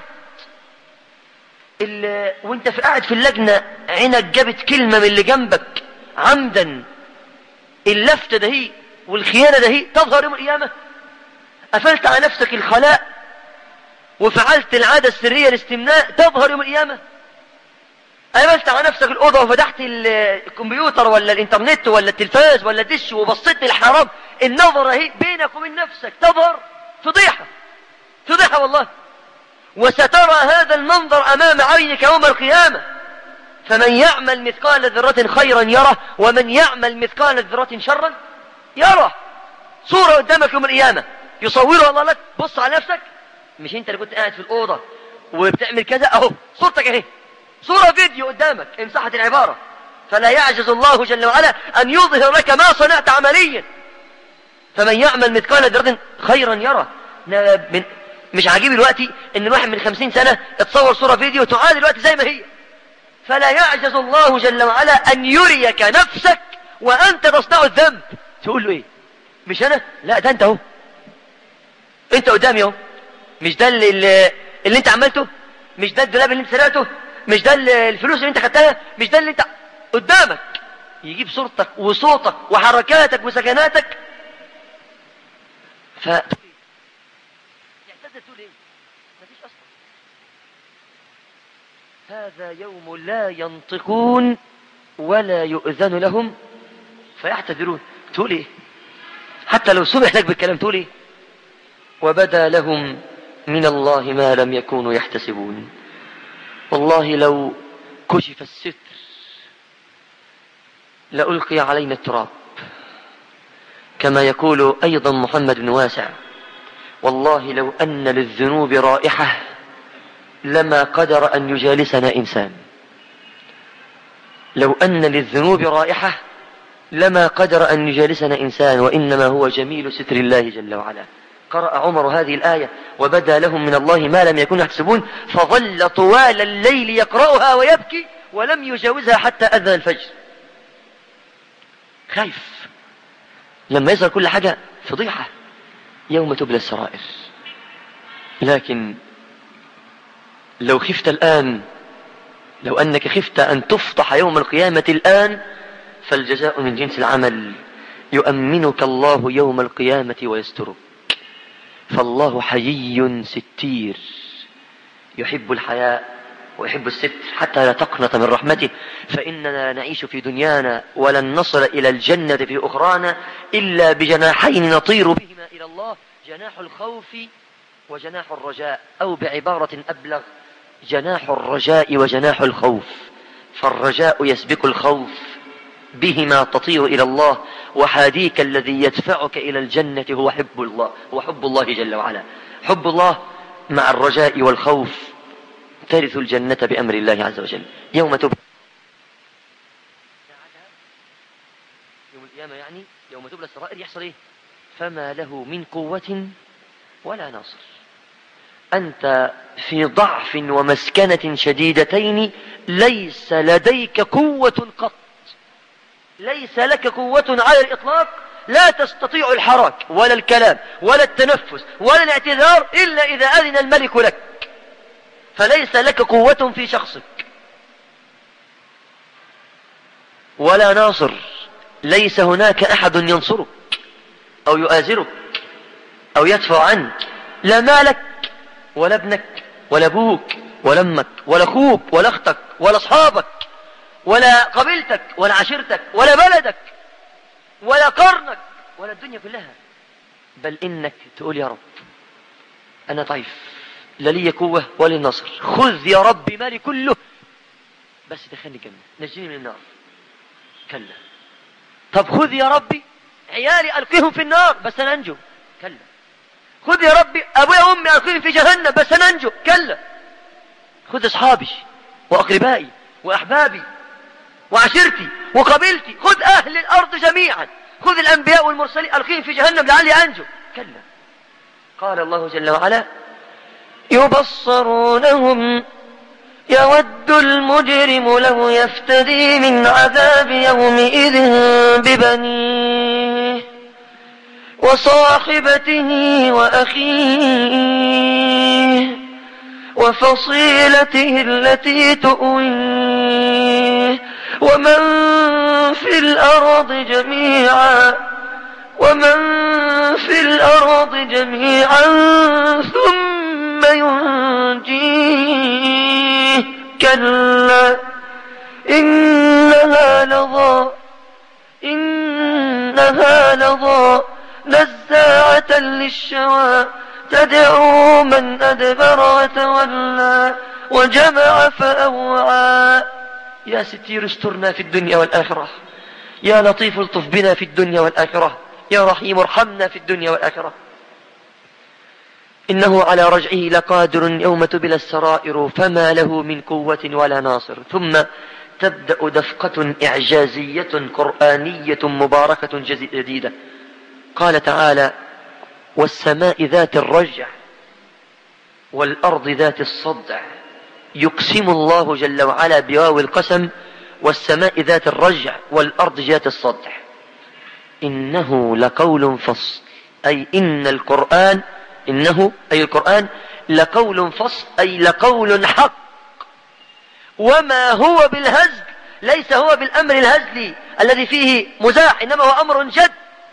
وانت قاعد في اللجنة عينك جابت كلمة من اللي جنبك عمدا، اللفتة ده هي والخيانة ده هي تظهر يوم القيامة. قفلت على نفسك الخلاء وفعلت العادة السرية الاستمناء تظهر يوم القيامة. قفلت على نفسك الأوضة وفتحت الكمبيوتر ولا الإنترنت ولا التلفاز ولا الدش وبصيت للحرام، النظرة هي بينك وبين نفسك تظهر. فضيحة والله. وسترى هذا المنظر أمام عينك يوم القيامة، فمن يعمل مثقال ذرة خيرا يره، ومن يعمل مثقال ذرة شرا يره. صورة قدامك يوم القيامة يصورها الله لك، بص على نفسك، مش انت اللي كنت قاعد في الأوضة وبتعمل كذا، اهو صورتك اهي، صورة فيديو قدامك إن صحت العبارة. فلا يعجز الله جل وعلا أن يظهر لك ما صنعت عمليا. فمن يعمل مثقال ذرة خيرا يره. مش عجيب دلوقتي ان الواحد من 50 سنة اتصور صورة فيديو تعاد دلوقتي زي ما هي. فلا يعجز الله جل وعلا أن يريك نفسك وأنت تصنع الذنب. تقول له ايه؟ مش أنا؟ لا ده أنت اهو، أنت قدامي اهو. مش ده اللي أنت عملته؟ مش ده الدولاب اللي أنت سرقته؟ مش ده الفلوس اللي أنت خدتها؟ مش ده اللي أنت قدامك؟ يجيب صورتك وصوتك وحركاتك وسكناتك. تقول ايه؟ مفيش اصلا. هذا يوم لا ينطقون ولا يؤذن لهم فيعتذرون. تقول ايه؟ حتى لو سمح لك بالكلام تقول ايه؟ وبدا لهم من الله ما لم يكونوا يحتسبون. والله لو كشف الستر لألقي علينا التراب، كما يقول أيضا محمد بن واسع: والله لو أن للذنوب رائحة لما قدر أن يجالسنا إنسان. لو أن للذنوب رائحة لما قدر أن يجالسنا إنسان، وإنما هو جميل ستر الله جل وعلا. قرأ عمر هذه الآية: وبدا لهم من الله ما لم يكونوا يحتسبون، فظل طوال الليل يقرأها ويبكي ولم يجاوزها حتى أذن الفجر. خايف لما يظهر كل حاجة فضيحة يوم تبلى السرائر. لكن لو خفت الآن، لو أنك خفت أن تفضح يوم القيامة الآن، فالجزاء من جنس العمل. يؤمنك الله يوم القيامة ويسترك. فالله حيي ستير، يحب الحياء ويحب الستر حتى لا تقنط من رحمته. فإننا نعيش في دنيانا ولن نصل إلى الجنة في أخرانا إلا بجناحين نطير بهما إلى الله: جناح الخوف وجناح الرجاء، أو بعبارة أبلغ: جناح الرجاء وجناح الخوف. فالرجاء يسبق الخوف، بهما تطير إلى الله، وحاديك الذي يدفعك إلى الجنة هو حب الله، وحب الله جل وعلا. حب الله مع الرجاء والخوف ترث الجنة بأمر الله عز وجل. يوم تبلى يوم القيامة، يعني يوم تبلى السرائر، يحصل إيه؟ فما له من قوة ولا ناصر. أنت في ضعف ومسكنة شديدتين، ليس لديك قوة قط، ليس لك قوة على الإطلاق، لا تستطيع الحراك ولا الكلام ولا التنفس ولا الاعتذار إلا إذا أذن الملك لك. فليس لك قوة في شخصك ولا ناصر، ليس هناك أحد ينصرك أو يؤازرك أو يدفع عنك. لا مالك ولا ابنك ولا أبوك ولا أمك ولا أخوك ولا أختك ولا أصحابك ولا قبيلتك ولا عشيرتك ولا بلدك ولا قرنك ولا الدنيا كلها، بل إنك تقول: يا رب أنا ضعيف، لا لي قوة ولا نصر، خذ يا رب مالي كله بس دخلني الجنة، نجيني من النار. كلا. طب خذ يا ربي عيالي ألقيهم في النار بس أنا أنجو. كلا. خذ يا ربي أبويا وأمي ألقيهم في جهنم بس أنا أنجو. كلا. خذ أصحابي وأقربائي وأحبابي وعشيرتي وقبيلتي، خذ أهل الأرض جميعا، خذ الأنبياء والمرسلين ألقيهم في جهنم لعلي أنجو. كلا. قال الله جل وعلا: يبصرونهم يود المجرم لو يفتدي من عذاب يومئذ ببنيه وصاحبته وأخيه وفصيلته التي تؤويه ومن في الأرض جميعا ثم ينجيه. كلا إنها لظى نزاعة للشوى تدعو من أدبر وتولى وجمع فأوعى. يا ستير استرنا في الدنيا والآخرة، يا لطيف الطف بنا في الدنيا والآخرة، يا رحيم ارحمنا في الدنيا والآخرة. إنه على رجعه لقادر يوم تبلى السرائر فما له من قوة ولا ناصر. ثم تبدأ دفقة إعجازية قرآنية مباركة جديدة. قال تعالى: والسماء ذات الرجع والأرض ذات الصدع. يقسم الله جل وعلا بواو القسم: والسماء ذات الرجع والأرض ذات الصدع. إنه لقول فصل، أي إن القرآن، إنه أي القرآن لقول فصل، أي لقول حق. وما هو بالهزل، ليس هو بالأمر الهزلي الذي فيه مزاح، إنما هو أمر جد.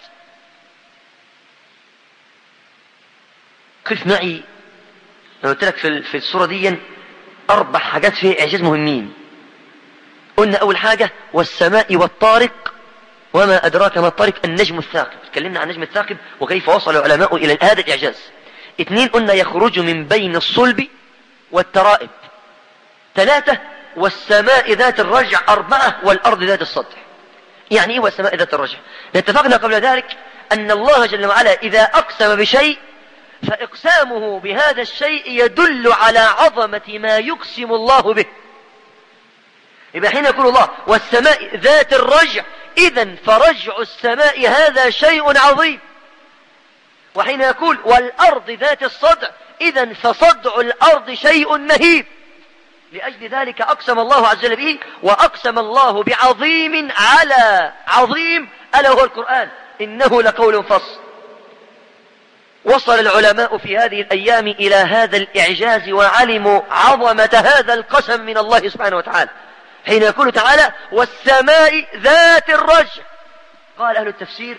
قف معي، أنا قلت لك في السورة دي 4 حاجات فيها إعجاز مهمين. قلنا أول حاجة: والسماء والطارق، وما أدراك ما الطارق، النجم الثاقب. تكلمنا عن النجم الثاقب وكيف وصل العلماء إلى هذا الإعجاز. 2 قلنا: يخرج من بين الصلب والترائب. 3 والسماء ذات الرجع. 4 والأرض ذات الصدع. يعني إيه والسماء ذات الرجع؟ اتفقنا قبل ذلك أن الله جل وعلا إذا أقسم بشيء فإقسامه بهذا الشيء يدل على عظمة ما يقسم الله به. يبقى حين يقول الله والسماء ذات الرجع، إذن فرجع السماء هذا شيء عظيم. وحين يقول والأرض ذات الصدع، إذن فصدع الأرض شيء مهيب. لأجل ذلك أقسم الله عز وجل به، وأقسم الله بعظيم على عظيم، ألا هو القرآن. إنه لقول فصل. وصل العلماء في هذه الأيام إلى هذا الإعجاز وعلموا عظمة هذا القسم من الله سبحانه وتعالى حين يقول تعالى والسماء ذات الرجع. قال أهل التفسير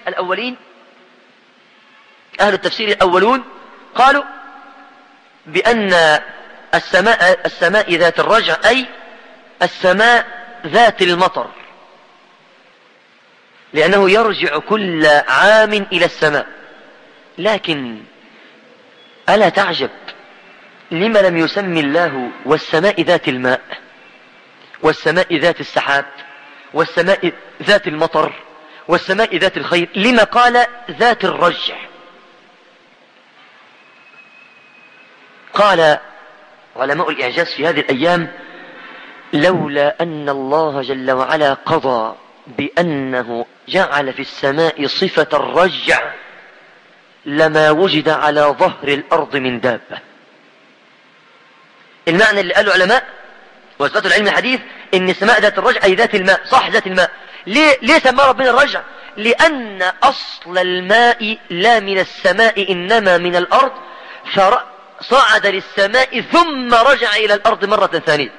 الأولون قالوا بأن السماء ذات الرجع أي السماء ذات المطر، لأنه يرجع كل عام إلى السماء. لكن ألا تعجب لما لم يسمي الله والسماء ذات الماء، والسماء ذات السحاب، والسماء ذات المطر، والسماء ذات الخير؟ لما قال ذات الرجع؟ قال علماء الإعجاز في هذه الأيام: لولا أن الله جل وعلا قضى بأنه جعل في السماء صفة الرجع لما وجد على ظهر الأرض من دابة. المعنى اللي قاله علماء وأثبتوا العلم الحديث إن السماء ذات الرجع أي ذات الماء، صح، ذات الماء. ليه سمى ربنا الرجع؟ لأن أصل الماء لا من السماء إنما من الأرض، فصعد للسماء ثم رجع إلى الأرض مرة ثانية.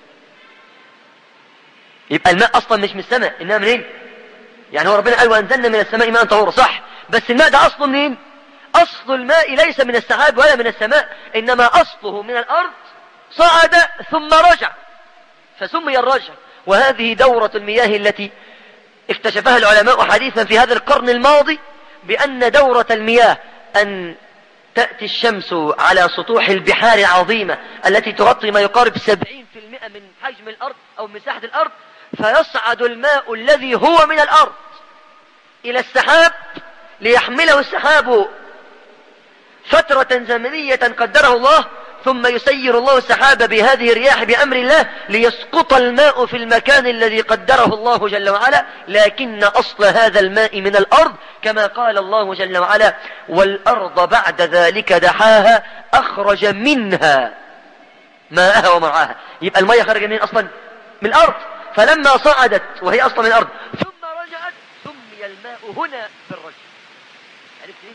يبقى الماء أصلا مش من السماء إنما منين؟ يعني هو ربنا قال وأنزلنا من السماء ماء طهورا، صح، بس الماء ده أصله منين؟ أصل الماء ليس من السحاب ولا من السماء، إنما أصله من الأرض، صعد ثم رجع فسمي الرجع. وهذه دورة المياه التي اكتشفها العلماء حديثا في هذا القرن الماضي، بأن دورة المياه أن تأتي الشمس على سطوح البحار العظيمة التي تغطي ما يقارب 70% من حجم الأرض أو مساحة الأرض، فيصعد الماء الذي هو من الأرض إلى السحاب ليحمله السحاب فترة زمنية قدره الله، ثم يسير الله السحاب بهذه الرياح بأمر الله ليسقط الماء في المكان الذي قدره الله جل وعلا. لكن أصل هذا الماء من الأرض، كما قال الله جل وعلا والأرض بعد ذلك دحاها أخرج منها ماءها ومرعاها. يبقى الماء خرج منين أصلا؟ من الأرض. فلما صعدت وهي أصلا من الأرض ثم رجعت سمي الماء هنا بالرجع. عرفت ليه؟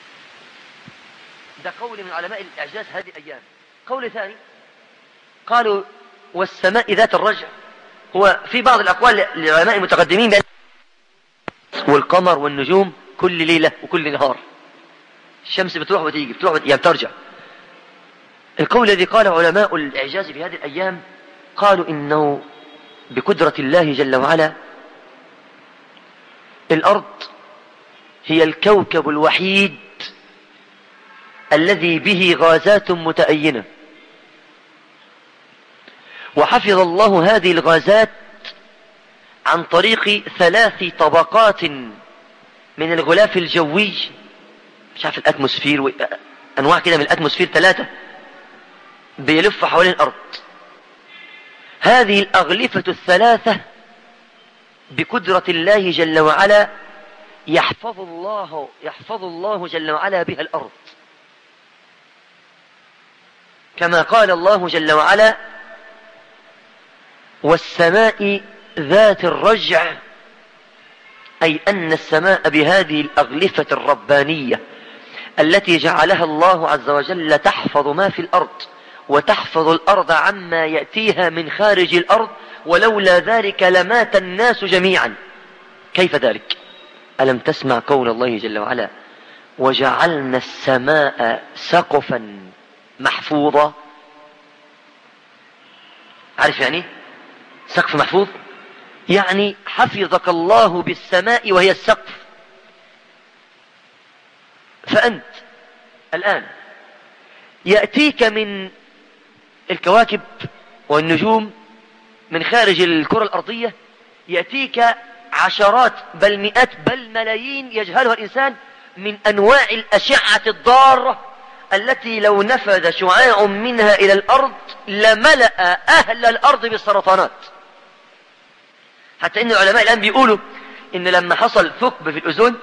ده قول من علماء الإعجاز هذه الأيام. قول ثاني قالوا والسماء ذات الرجع. هو في بعض الأقوال للعلماء المتقدمين بأن والقمر والنجوم كل ليلة وكل نهار، الشمس بتروح وتيجي يعني بترجع. القول الذي قاله علماء الإعجاز في هذه الأيام قالوا إنه بقدرة الله جل وعلا الأرض هي الكوكب الوحيد الذي به غازات متأينة، وحفظ الله هذه الغازات عن طريق 3 طبقات من الغلاف الجوي، مش عارف الأتموسفير أنواع كده من الأتموسفير 3 بيلف حوالين الأرض. هذه الأغلفة 3 بقدرة الله جل وعلا يحفظ الله جل وعلا بها الأرض، كما قال الله جل وعلا: والسماء ذات الرجع، أي أن السماء بهذه الأغلفة الربانية التي جعلها الله عز وجل تحفظ ما في الأرض وتحفظ الأرض عما يأتيها من خارج الأرض، ولولا ذلك لمات الناس جميعا. كيف ذلك؟ ألم تسمع قول الله جل وعلا: وجعلنا السماء سقفا محفوظا؟ عارف يعني سقف محفوظ؟ يعني حفظك الله بالسماء وهي السقف. فأنت الآن يأتيك من الكواكب والنجوم من خارج الكرة الأرضية، يأتيك عشرات بل مئات بل ملايين يجهلها الإنسان من أنواع الأشعة الضارة التي لو نفذ شعاع منها إلى الأرض لملأ أهل الأرض بالسرطانات. حتى إن العلماء الآن بيقولوا إن لما حصل ثقب في الأوزون،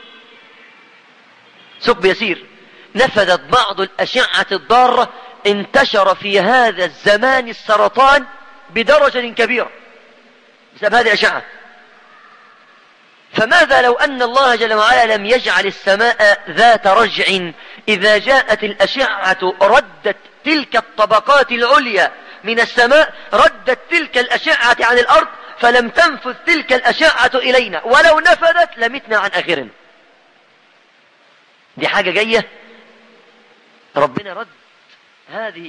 ثقب يسير، نفذت بعض الأشعة الضارة، انتشر في هذا الزمان السرطان بدرجة كبيرة بسبب هذه الأشعة. فماذا لو أن الله جل وعلا لم يجعل السماء ذات رجع؟ إذا جاءت الأشعة ردت تلك الطبقات العليا من السماء، ردت تلك الأشعة عن الأرض، فلم تنفذ تلك الأشعة إلينا، ولو نفذت لمتنا عن آخرنا. دي حاجة جاية، ربنا رد هذه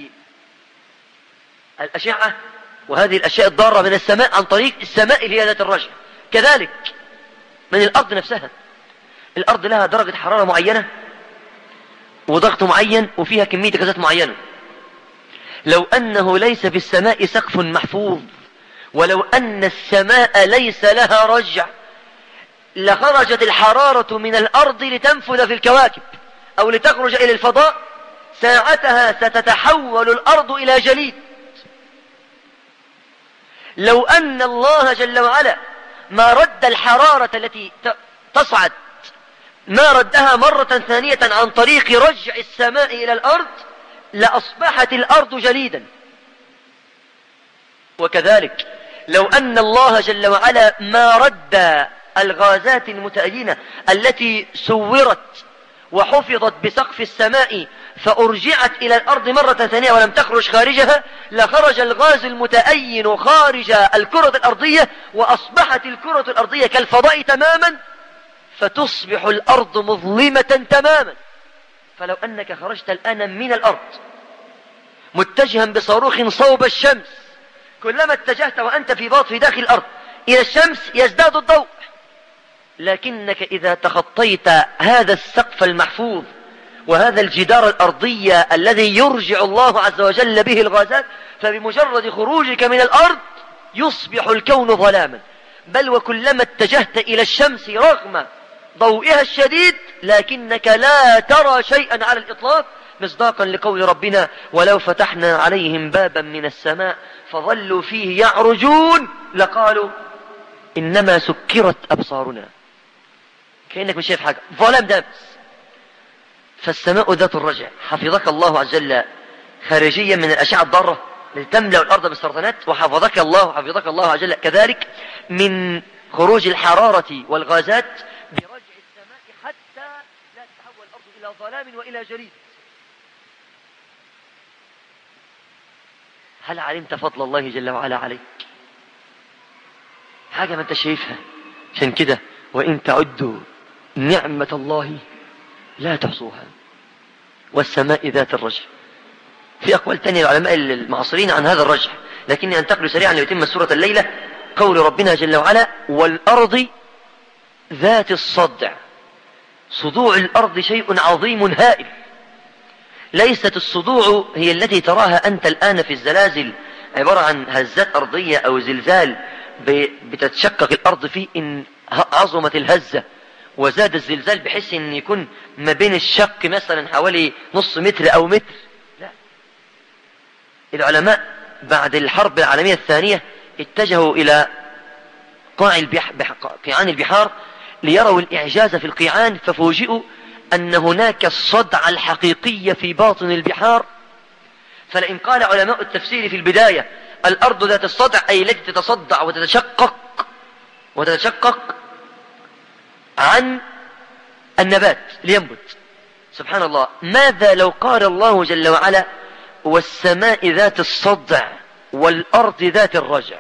الأشعة وهذه الأشياء الضارة من السماء عن طريق السماء اللي هي ذات الرجع. كذلك من الأرض نفسها، الأرض لها درجة حرارة معينة وضغط معين وفيها كمية غازات معينة. لو أنه ليس في السماء سقف محفوظ، ولو أن السماء ليس لها رجع، لخرجت الحرارة من الأرض لتنفذ في الكواكب أو لتخرج إلى الفضاء، ساعتها ستتحول الأرض إلى جليد. لو أن الله جل وعلا ما رد الحرارة التي تصعد، ما ردها مرة ثانية عن طريق رجع السماء إلى الأرض، لأصبحت الأرض جليدا. وكذلك لو أن الله جل وعلا ما رد الغازات المتأينة التي سورت وحفظت بسقف السماء فأرجعت إلى الأرض مرة ثانية ولم تخرج خارجها، لخرج الغاز المتأين خارج الكرة الأرضية، وأصبحت الكرة الأرضية كالفضاء تماما، فتصبح الأرض مظلمة تماما. فلو أنك خرجت الآن من الأرض متجها بصاروخ صوب الشمس، كلما اتجهت وأنت في داخل الأرض إلى الشمس يزداد الضوء. لكنك إذا تخطيت هذا السقف المحفوظ وهذا الجدار الأرضي الذي يرجع الله عز وجل به الغازات، فبمجرد خروجك من الأرض يصبح الكون ظلاما. بل وكلما اتجهت إلى الشمس رغم ضوئها الشديد لكنك لا ترى شيئا على الإطلاق، مصداقا لقول ربنا: ولو فتحنا عليهم بابا من السماء فظلوا فيه يعرجون لقالوا إنما سكرت أبصارنا. كأنك مش شايف حاجة، ظلام دامس. فالسماء ذات الرجع حفظك الله عز وجل خارجيا من الأشعة الضارة لتملأ الأرض بالسرطانات، وحفظك الله عز وجل كذلك من خروج الحرارة والغازات برجع السماء حتى لا تتحول الأرض إلى ظلام وإلى جليد. هل علمت فضل الله جل وعلا عليك؟ حاجة ما انت شايفها. عشان كده وإن تعدوا نعمة الله لا تحصوها. والسماء ذات الرجع. في أقوال تانية العلماء المعاصرين عن هذا الرجع، لكني أنتقل سريعا ليتم سورة الليلة. قول ربنا جل وعلا: والأرض ذات الصدع. صدوع الأرض شيء عظيم هائل. ليست الصدوع هي التي تراها أنت الآن في الزلازل عبارة عن هزات أرضية أو زلزال بتتشقق الأرض فيه، إن عظمت الهزة وزاد الزلزال بحيث إن يكون ما بين الشق مثلا حوالي نص متر أو متر. لا، العلماء بعد الحرب العالمية الثانية اتجهوا إلى قيعان البحار ليروا الإعجاز في القيعان، ففوجئوا أن هناك الصدع الحقيقي في باطن البحار. فلئن قال علماء التفسير في البداية الأرض ذات الصدع أي التي تتصدع وتتشقق عن النبات لينبت. سبحان الله، ماذا لو قال الله جل وعلا والسماء ذات الصدع والأرض ذات الرجع؟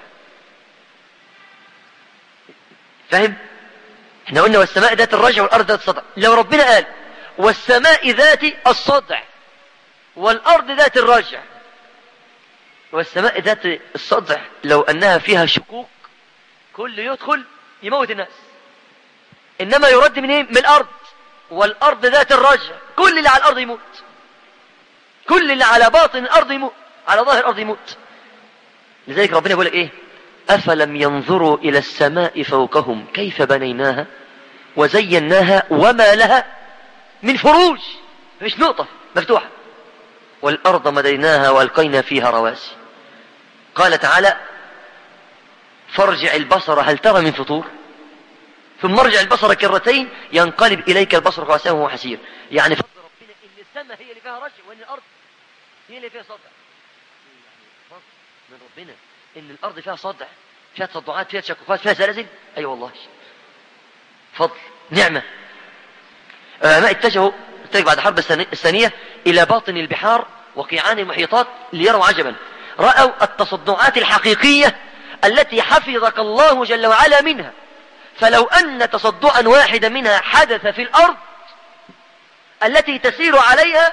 فهم؟ احنا قلنا والسماء ذات الرجع والأرض ذات الصدع. لو ربنا قال والسماء ذات الصدع والأرض ذات الرجع، والسماء ذات الصدع لو أنها فيها شقوق كل يدخل يموت الناس، إنما يرد من ايه؟ من الأرض. والأرض ذات الرجع كل اللي على الأرض يموت، كل اللي على باطن الأرض يموت، على ظاهر الأرض يموت. لذلك ربنا يقول لك ايه؟ أفلم ينظروا إلى السماء فوقهم كيف بنيناها وزيناها وما لها من فروج، مش نقطة مفتوحة، والأرض مديناها وألقينا فيها رواسي. قال تعالى فارجع البصر هل ترى من فطور ثم ارجع البصر كرتين ينقلب إليك البصر خاسئا وهو حسير. يعني فضل ربنا إن السماء هي اللي فيها رجع وإن الأرض هي اللي فيها صدع. فضل من ربنا إن الأرض فيها صدع، فيها تصدعات، فيها تشققات، فيها زلازل. أي أيوة والله، فضل نعمة. العلماء اتجهوا بعد الحرب الثانية إلى باطن البحار وقيعان المحيطات ليروا عجبا. رأوا التصدعات الحقيقية التي حفظك الله جل وعلا منها. فلو أن تصدعا واحدا منها حدث في الأرض التي تسير عليها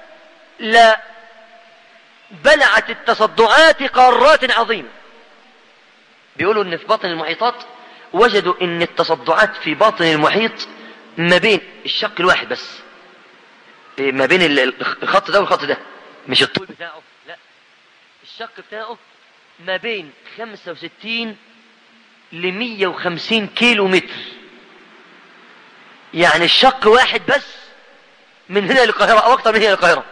لبلعت التصدعات قارات عظيمة. بيقولوا ان في باطن المحيطات وجدوا ان التصدعات في باطن المحيط ما بين الشق الواحد بس، ما بين الخط ده والخط ده، مش الطول بتاعه، لا الشق بتاعه ما بين 65 ل 150 كيلو متر. يعني الشق واحد بس من هنا للقاهرة او اكتر من هنا للقاهرة.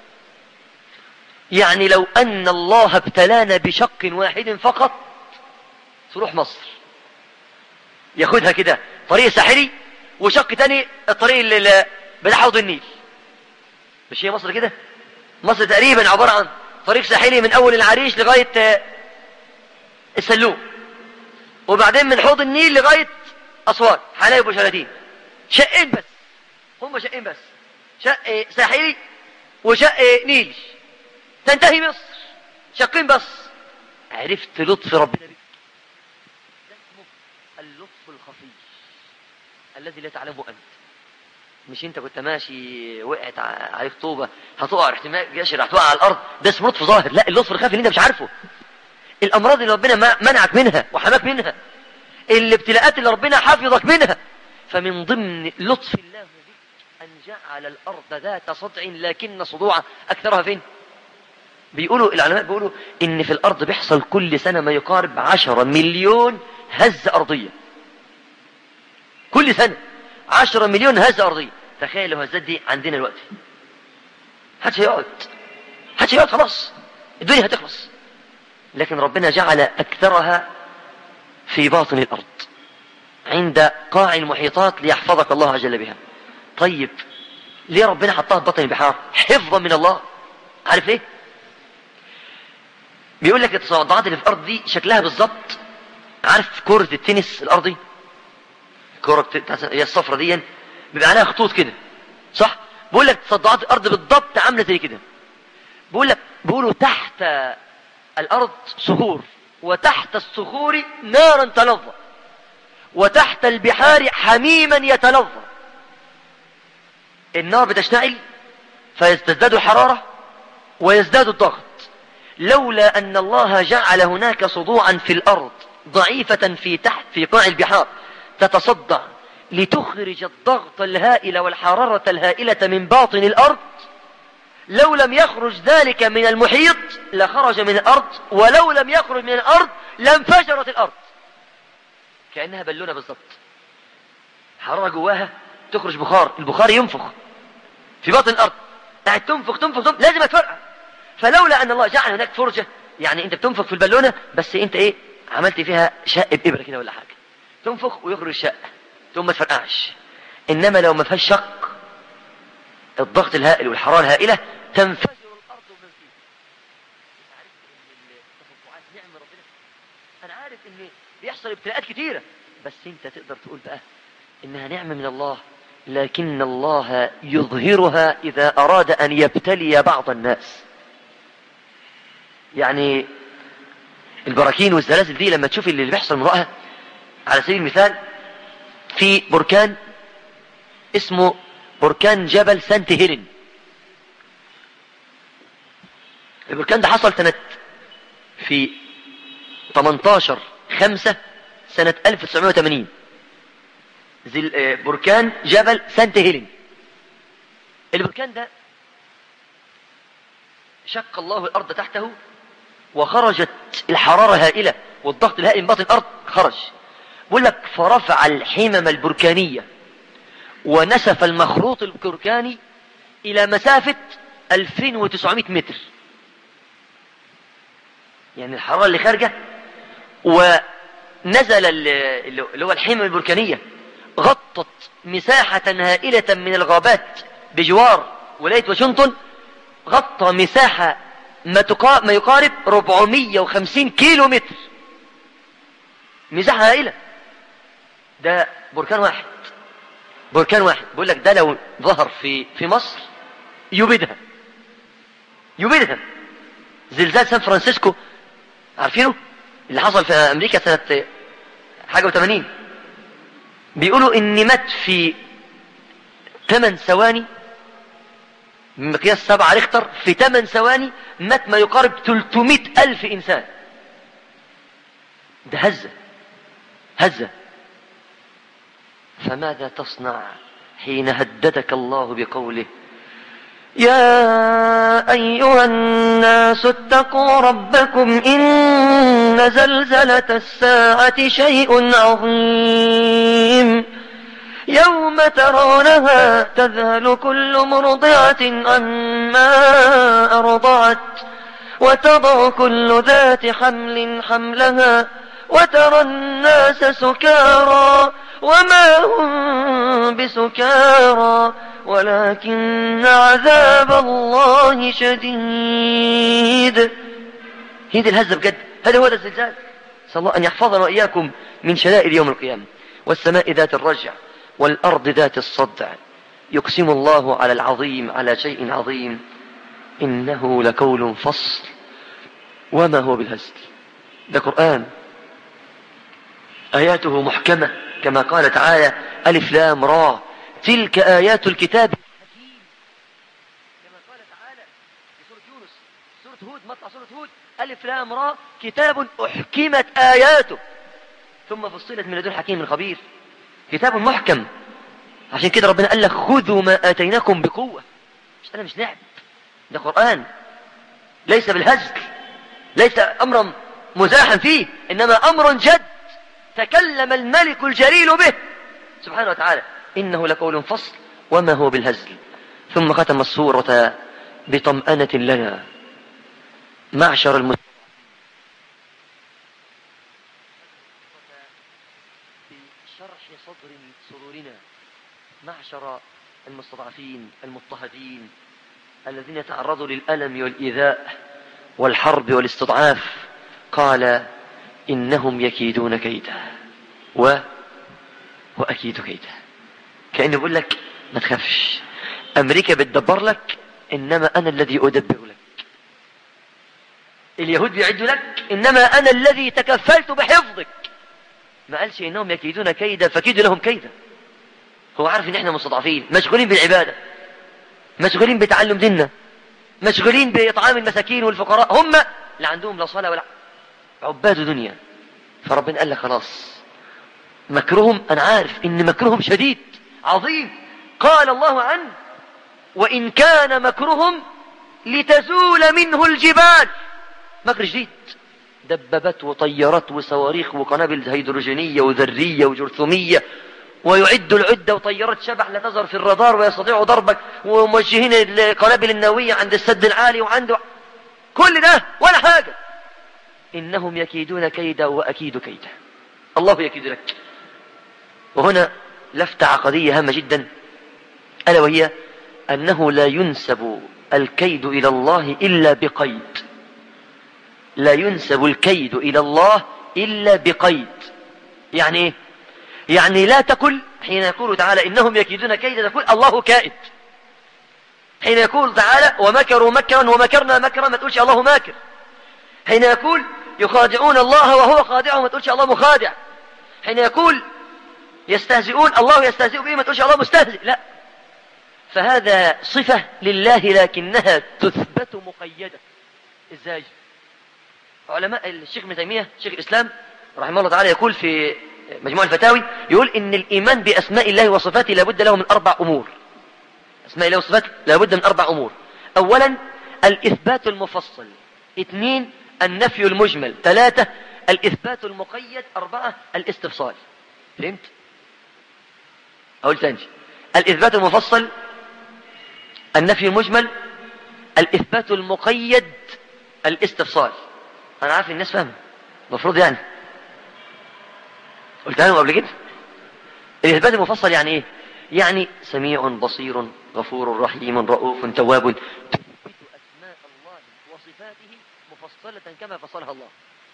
يعني لو ان الله ابتلانا بشق واحد فقط تروح مصر ياخدها كده طريق ساحلي، وشق تاني الطريق اللي بتاع حوض النيل. مش هي مصر كده؟ مصر تقريبا عبارة عن طريق ساحلي من اول العريش لغاية السلوم، وبعدين من حوض النيل لغاية اسوان حلايب وشلاتين. شقين بس، هم شقين بس، شق ساحلي وشق نيل، تنتهي مصر. شقين بس. عرفت لطف ربنا بك؟ ده اسمه اللطف الخفي الذي لا تعلمه انت. مش انت كنت ماشي وقعت عليك طوبة هتقع احتمال جاشر هتقع على الارض، ده اسمه لطف ظاهر. لا، اللطف الخفي اللي انت مش عارفه، الامراض اللي ربنا منعك منها وحماك منها، الابتلاءات اللي ربنا حافظك منها. فمن ضمن لطف الله بك ان جعل الارض ذات صدع لكن صدوعها اكثرها فين؟ بيقولوا العلماء بيقولوا ان في الارض بيحصل كل سنة ما يقارب 10 مليون هزة ارضية. كل سنة 10 مليون هزة ارضية. تخيل لو هزات دي عندنا دلوقتي، محدش هيقعد، خلاص الدنيا هتخلص. لكن ربنا جعل اكثرها في باطن الارض عند قاع المحيطات ليحفظك الله عز وجل بها. طيب ليه ربنا حطها في باطن البحار؟ حفظا من الله. عارف ليه؟ بيقول لك التصدعات اللي في الارض دي شكلها بالظبط، عارف كرة التنس الارضي؟ كرة هي الصفرة دي بيبقى عليها خطوط كده، صح؟ بيقول لك تصدعات الارض بالضبط عامله زي كده. بيقولوا تحت الارض صخور، وتحت الصخور نارا تلظى، وتحت البحار حميما يتلظى. النار بتشتعل فيزداد الحرارة ويزداد الضغط. لولا أن الله جعل هناك صدوعا في الأرض ضعيفة في قاع البحار تتصدع لتخرج الضغط الهائل والحرارة الهائلة من باطن الأرض، لو لم يخرج ذلك من المحيط لخرج من الأرض، ولو لم يخرج من الأرض لانفجرت الأرض. كأنها بالونة بالضبط، حرارة جواها تخرج بخار، البخار ينفخ في باطن الأرض، قاعد تنفخ لازم تفرقع. فلولا أن الله جعل هناك فرجة، يعني أنت بتنفخ في البالونة بس أنت إيه عملت فيها شق بإبرة كده ولا حاجة، تنفخ ويخرج الشق ثم ما تفرقعش. إنما لو ما فيهاش شق، الضغط الهائل والحرارة الهائلة تنفجر الأرض ومن فيها. عارف إن التفقعات نعم ربنا، أنا عارف إن بيحصل ابتلاءات كتيرة، بس أنت تقدر تقول بقى إنها نعمة من الله، لكن الله يظهرها إذا أراد أن يبتلي بعض الناس. يعني البراكين والزلازل دي لما تشوف اللي بيحصل من وراءها، على سبيل المثال في بركان اسمه بركان جبل سانت هيلين. البركان ده حصل في 18/5 سنة 1980. بركان جبل سانت هيلين. البركان ده شق الله الأرض تحته، وخرجت الحرارة هائلة والضغط الهائل من باطن الأرض خرج. بقول لك فرفع الحمم البركانية ونسف المخروط البركاني إلى مسافة 2900 متر. يعني الحرارة اللي خارجة، ونزل اللي هو الحمم البركانية غطت مساحة هائلة من الغابات بجوار ولاية واشنطن، غطى مساحة ما يقارب 450 كيلو متر، مساحة هائلة. ده بركان واحد بقول لك ده لو ظهر في مصر يبيدها. زلزال سان فرانسيسكو عارفينه اللي حصل في أمريكا سنة حاجة و80، بيقولوا إن مات في 8 ثواني بمقياس 7 ريختر، في 8 ثواني مات ما يقارب 300,000 إنسان. ده هزة. فماذا تصنع حين هددك الله بقوله: يا أيها الناس اتقوا ربكم إن زلزلة الساعة شيء عظيم، يوم ترونها تذهل كل مرضعة عما أرضعت وتضع كل ذات حمل حملها وترى الناس سكارى وما هم بسكارى ولكن عذاب الله شديد. هي دي الهزة بجد، هذا هو الزلزال. صلى الله أن يحفظنا وإياكم من شدائد يوم القيامة. والسماء ذات الرجع والأرض ذات الصدع، يقسم الله على العظيم على شيء عظيم، إنه لقول فصل وما هو بالهزل. ده قرآن آياته محكمة كما قال تعالى: ألف لام را تلك آيات الكتاب الحكيم. كما قال تعالى في سورة يونس، سورة هود، مطلع سورة هود: ألف لام را كتاب أحكمت آياته ثم فصلت من لدن حكيم خبير. كتاب محكم. عشان كده ربنا قال لك: خذوا ما آتيناكم بقوة. مش لعب، ده قرآن ليس بالهزل، ليس أمرا مزاحا فيه، إنما أمر جد تكلم الملك الجليل به سبحانه وتعالى. إنه لقول فصل وما هو بالهزل. ثم ختم السورة بطمأنة لنا معشر المسلمين، بشرح صدورنا معشر المستضعفين المضطهدين الذين تعرضوا للألم والإيذاء والحرب والاستضعاف. قال: إنهم يكيدون كيدا وأكيد كيدا. كأنه يقول لك ما تخافش، أمريكا بتدبر لك، إنما أنا الذي أدبر لك. اليهود بيعدوا لك، إنما أنا الذي تكفلت بحفظك. ما قالش إنهم يكيدون كيدا فكيدوا لهم كيدا. هو عارف إن إحنا مستضعفين، مشغولين بالعبادة، مشغولين بتعلم ديننا، مشغولين بإطعام المساكين والفقراء، هم لا عندهم لا صلاة ولا عباد دنيا. فربنا قال لك خلاص، مكرهم أنا عارف إن مكرهم شديد عظيم. قال الله عنه: وإن كان مكرهم لتزول منه الجبال. مكر جديد، دبابات وطيارات وصواريخ وقنابل هيدروجينية وذرية وجرثومية، ويعد العدة وطيارات شبح لا تظهر في الرادار ويستطيعوا ضربك، وموجهين القنابل النووية عند السد العالي وعنده كل ده ولا حاجة. إنهم يكيدون كيدا وأكيد كيدا. الله يكيد لك. وهنا لفتة عقدية هامة جدا، ألا وهي أنه لا ينسب الكيد إلى الله إلا بقيد. لا ينسب الكيد إلى الله إلا بقيد. يعني إيه؟ يعني لا تقل حين يقول تعالى إنهم يكيدون كيدا تقول الله كائد. حين يقول تعالى ومكروا مكرا ومكرنا مكرا ما تقولش الله ماكر. حين يقول يخادعون الله وهو خادعهم ما تقولش الله مخادع. حين يقول يستهزئون الله يستهزئ به ما تقولش الله مستهزئ. لا، فهذا صفة لله لكنها تثبت مقيدة. ازاي؟ علماء الشيخ ابن تيمية شيخ الإسلام رحمه الله تعالى يقول في مجموع الفتاوي، يقول إن الإيمان بأسماء الله وصفاته لابد له من 4 أمور. أسماء الله وصفاته لابد من 4 أمور. أولا الإثبات المفصل، 2 النفي المجمل، 3 الإثبات المقيد، 4 الاستفصال. فهمت؟ أقول ثاني، الإثبات المفصل، النفي المجمل، الإثبات المقيد، الاستفصال. أنا عارف الناس فاهمة المفروض يعني قلتها لهم قبل كده. الإثبات المفصل يعني إيه؟ يعني سميع بصير غفور رحيم رؤوف تواب. تثبت أسماء الله وصفاته مفصلة كما فصلها الله،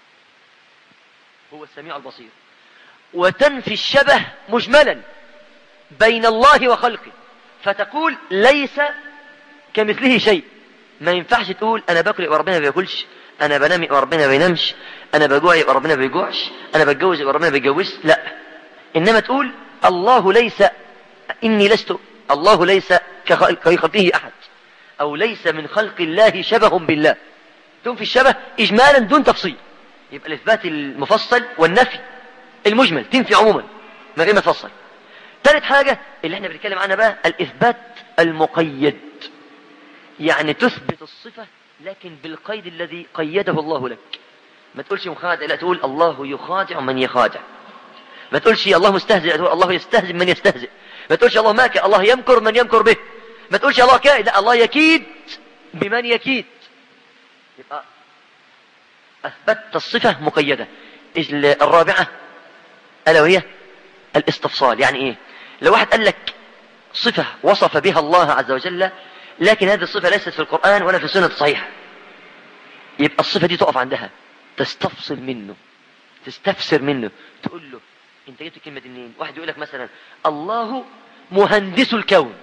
هو السميع البصير. وتنفي الشبه مجملا بين الله وخلقه، فتقول ليس كمثله شيء. ما ينفعش تقول أنا باكل يبقى ربنا ما بياكلش، أنا بنام يبقى ربنا ما بينامش، أنا بجوع يبقى ربنا ما بيجوعش، أنا بتجوز يبقى ربنا ما بيتجوزش. لا، إنما تقول الله ليس، إني لست، الله ليس كخلقه أحد، أو ليس من خلق الله شبه بالله. تنفي الشبه إجمالا دون تفصيل. يبقى الإثبات المفصل والنفي المجمل، تنفي عموما ما غير مفصل. ثالث حاجة اللي احنا بنتكلم عنها بقى الإثبات المقيد، يعني تثبت الصفة لكن بالقيد الذي قيده الله لك. ما تقولش مخادع، لا تقول الله يخادع من يخادع. ما تقولش الله مستهزئ، لا تقول الله يستهزئ من يستهزئ. ما تقولش الله ماكر، الله يمكر من يمكر به. ما تقولش الله كائد، لا الله يكيد بمن يكيد. يبقى أثبتت الصفة مقيدة. الرابعة ألا وهي الاستفصال. يعني إيه؟ لو واحد قال لك صفة وصف بها الله عز وجل لكن هذه الصفة ليست في القرآن ولا في السنة الصحيحة، يبقى الصفة دي تقف عندها، تستفصل منه، تستفسر منه، تقول له انت جبت الكلمة دي منين؟ واحد يقول لك مثلا الله مهندس الكون،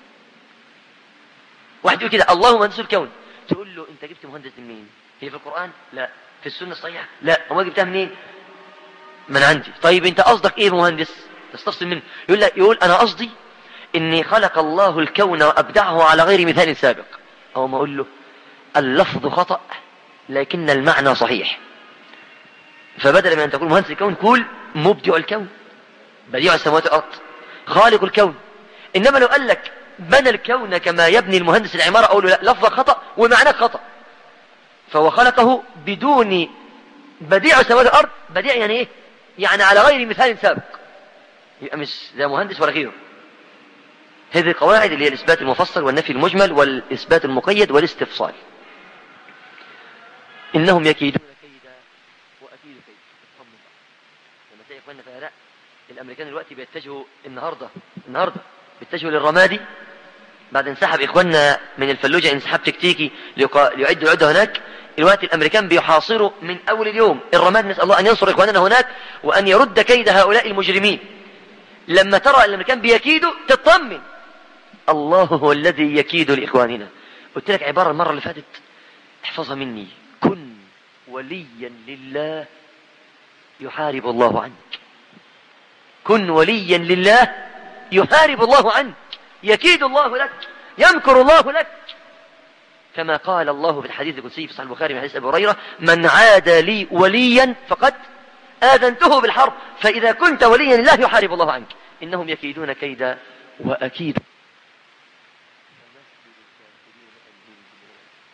واحد يقول كده الله مهندس الكون، تقول له انت جبت مهندس دي منين؟ هي في القرآن؟ لا. في السنة الصحيحة؟ لا. وما جبتها منين؟ من عندي. طيب انت قصدك ايه مهندس؟ تستفصل منه. يقول انا قصدي اني خلق الله الكون وابدعه على غير مثال سابق. او ما اقول له اللفظ خطأ لكن المعنى صحيح، فبدل من ان تقول مهندس الكون قول مبدع الكون، بديع السماوات والارض، خالق الكون. انما لو قال لك بنى الكون كما يبني المهندس العمارة اقول له لا، لفظ خطأ ومعنى خطأ. فهو خلقه بدون بديع السماوات والارض. بديع يعني ايه؟ يعني على غير مثال سابق، يبقى مش ده مهندس ولا غيره. هذه القواعد اللي هي الإثبات المفصل والنفي المجمل والإثبات المقيد والاستفصال. إنهم يكيدون كيدا وأكيد كيدا. لما تلاقي إخواننا فهلاء الأمريكان دلوقتي بيتجهوا النهاردة بيتجهوا للرمادي بعد انسحب إخواننا من الفلوجة انسحاب تكتيكي ليعدوا العدة هناك. الوقت الأمريكان بيحاصروا من أول اليوم الرماد. نسأل الله أن ينصر إخواننا هناك وأن يرد كيد هؤلاء المجرمين. لما ترى الأمريكان بيكيدوا تطمن، الله هو الذي يكيد لإخواننا. قلت لك عبارة المرة اللي فاتت احفظها مني، كن وليا لله يحارب الله عنك. كن وليا لله يحارب الله عنك، يكيد الله لك، يمكر الله لك، كما قال الله في الحديث القدسي في صحيح البخاري من حديث أبي هريرة من عاد لي وليا فقد آذنته بالحرب. فإذا كنت وليا لله يحارب الله عنك. إنهم يكيدون كيدا وأكيد.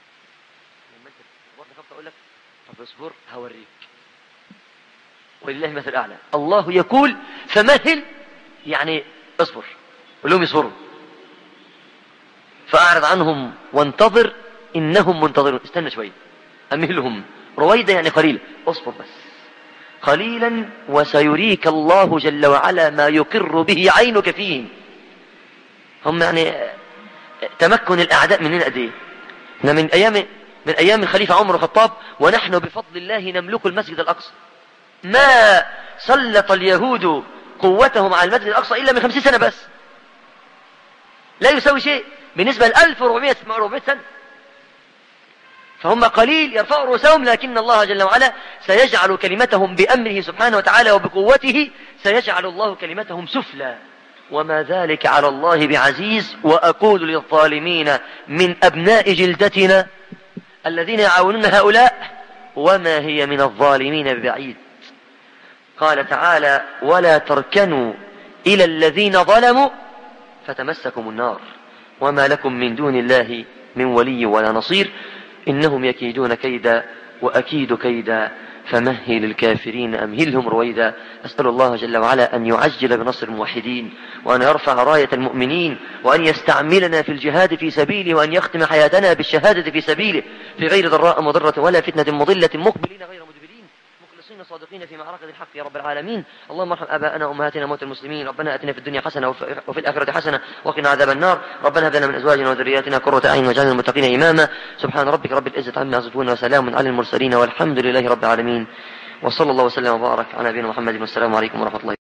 اصبر هوريك. ولله مثل الأعلى. الله يقول فمهل يعني اصبر، ولهم يصبروا، فأعرض عنهم وانتظر إنهم منتظرون. استنى شوي، أمهلهم رويدا يعني قليلا، اصبر بس قليلا وسيريك الله جل وعلا ما يقر به عينك فيهم. هم يعني تمكن الأعداء مننا قد ايه؟ احنا من أيام الخليفة عمر الخطاب ونحن بفضل الله نملك المسجد الأقصى. ما سلط اليهود قوتهم على المسجد الأقصى إلا من 50 سنة بس، لا يساوي شيء بالنسبة ل 1400 سنة. فهم قليل يرفعوا رؤوسهم، لكن الله جل وعلا سيجعل كلمتهم بأمره سبحانه وتعالى وبقوته، سيجعل الله كلمتهم سفلى، وما ذلك على الله بعزيز. وأقول للظالمين من أبناء جلدتنا الذين يعاونون هؤلاء وما هي من الظالمين ببعيد. قال تعالى ولا تركنوا إلى الذين ظلموا فتمسكم النار وما لكم من دون الله من ولي ولا نصير إنهم يكيدون كيدا وأكيد كيدا فمهل الكافرين أمهلهم رويدا. أسأل الله جل وعلا أن يعجل بنصر الموحدين، وأن يرفع راية المؤمنين، وأن يستعملنا في الجهاد في سبيله، وأن يختم حياتنا بالشهادة في سبيله في غير ضراء مضرة ولا فتنة مضلة، مقبلين غير مدبرين، مخلصين صادقين في معركة الحق يا رب العالمين. اللهم ارحم آباءنا وأمهاتنا موتى المسلمين. ربنا آتنا في الدنيا حسنة وفي الآخرة حسنة وقنا عذاب النار. ربنا هب لنا من أزواجنا وذرياتنا قرة أعين واجعلنا للمتقين إماما. سبحان ربك رب العزة عما يصفون وسلام على المرسلين والحمد لله رب العالمين. وصلى الله وسلم وبارك على نبينا محمد والسلام عليكم ورحمة الله.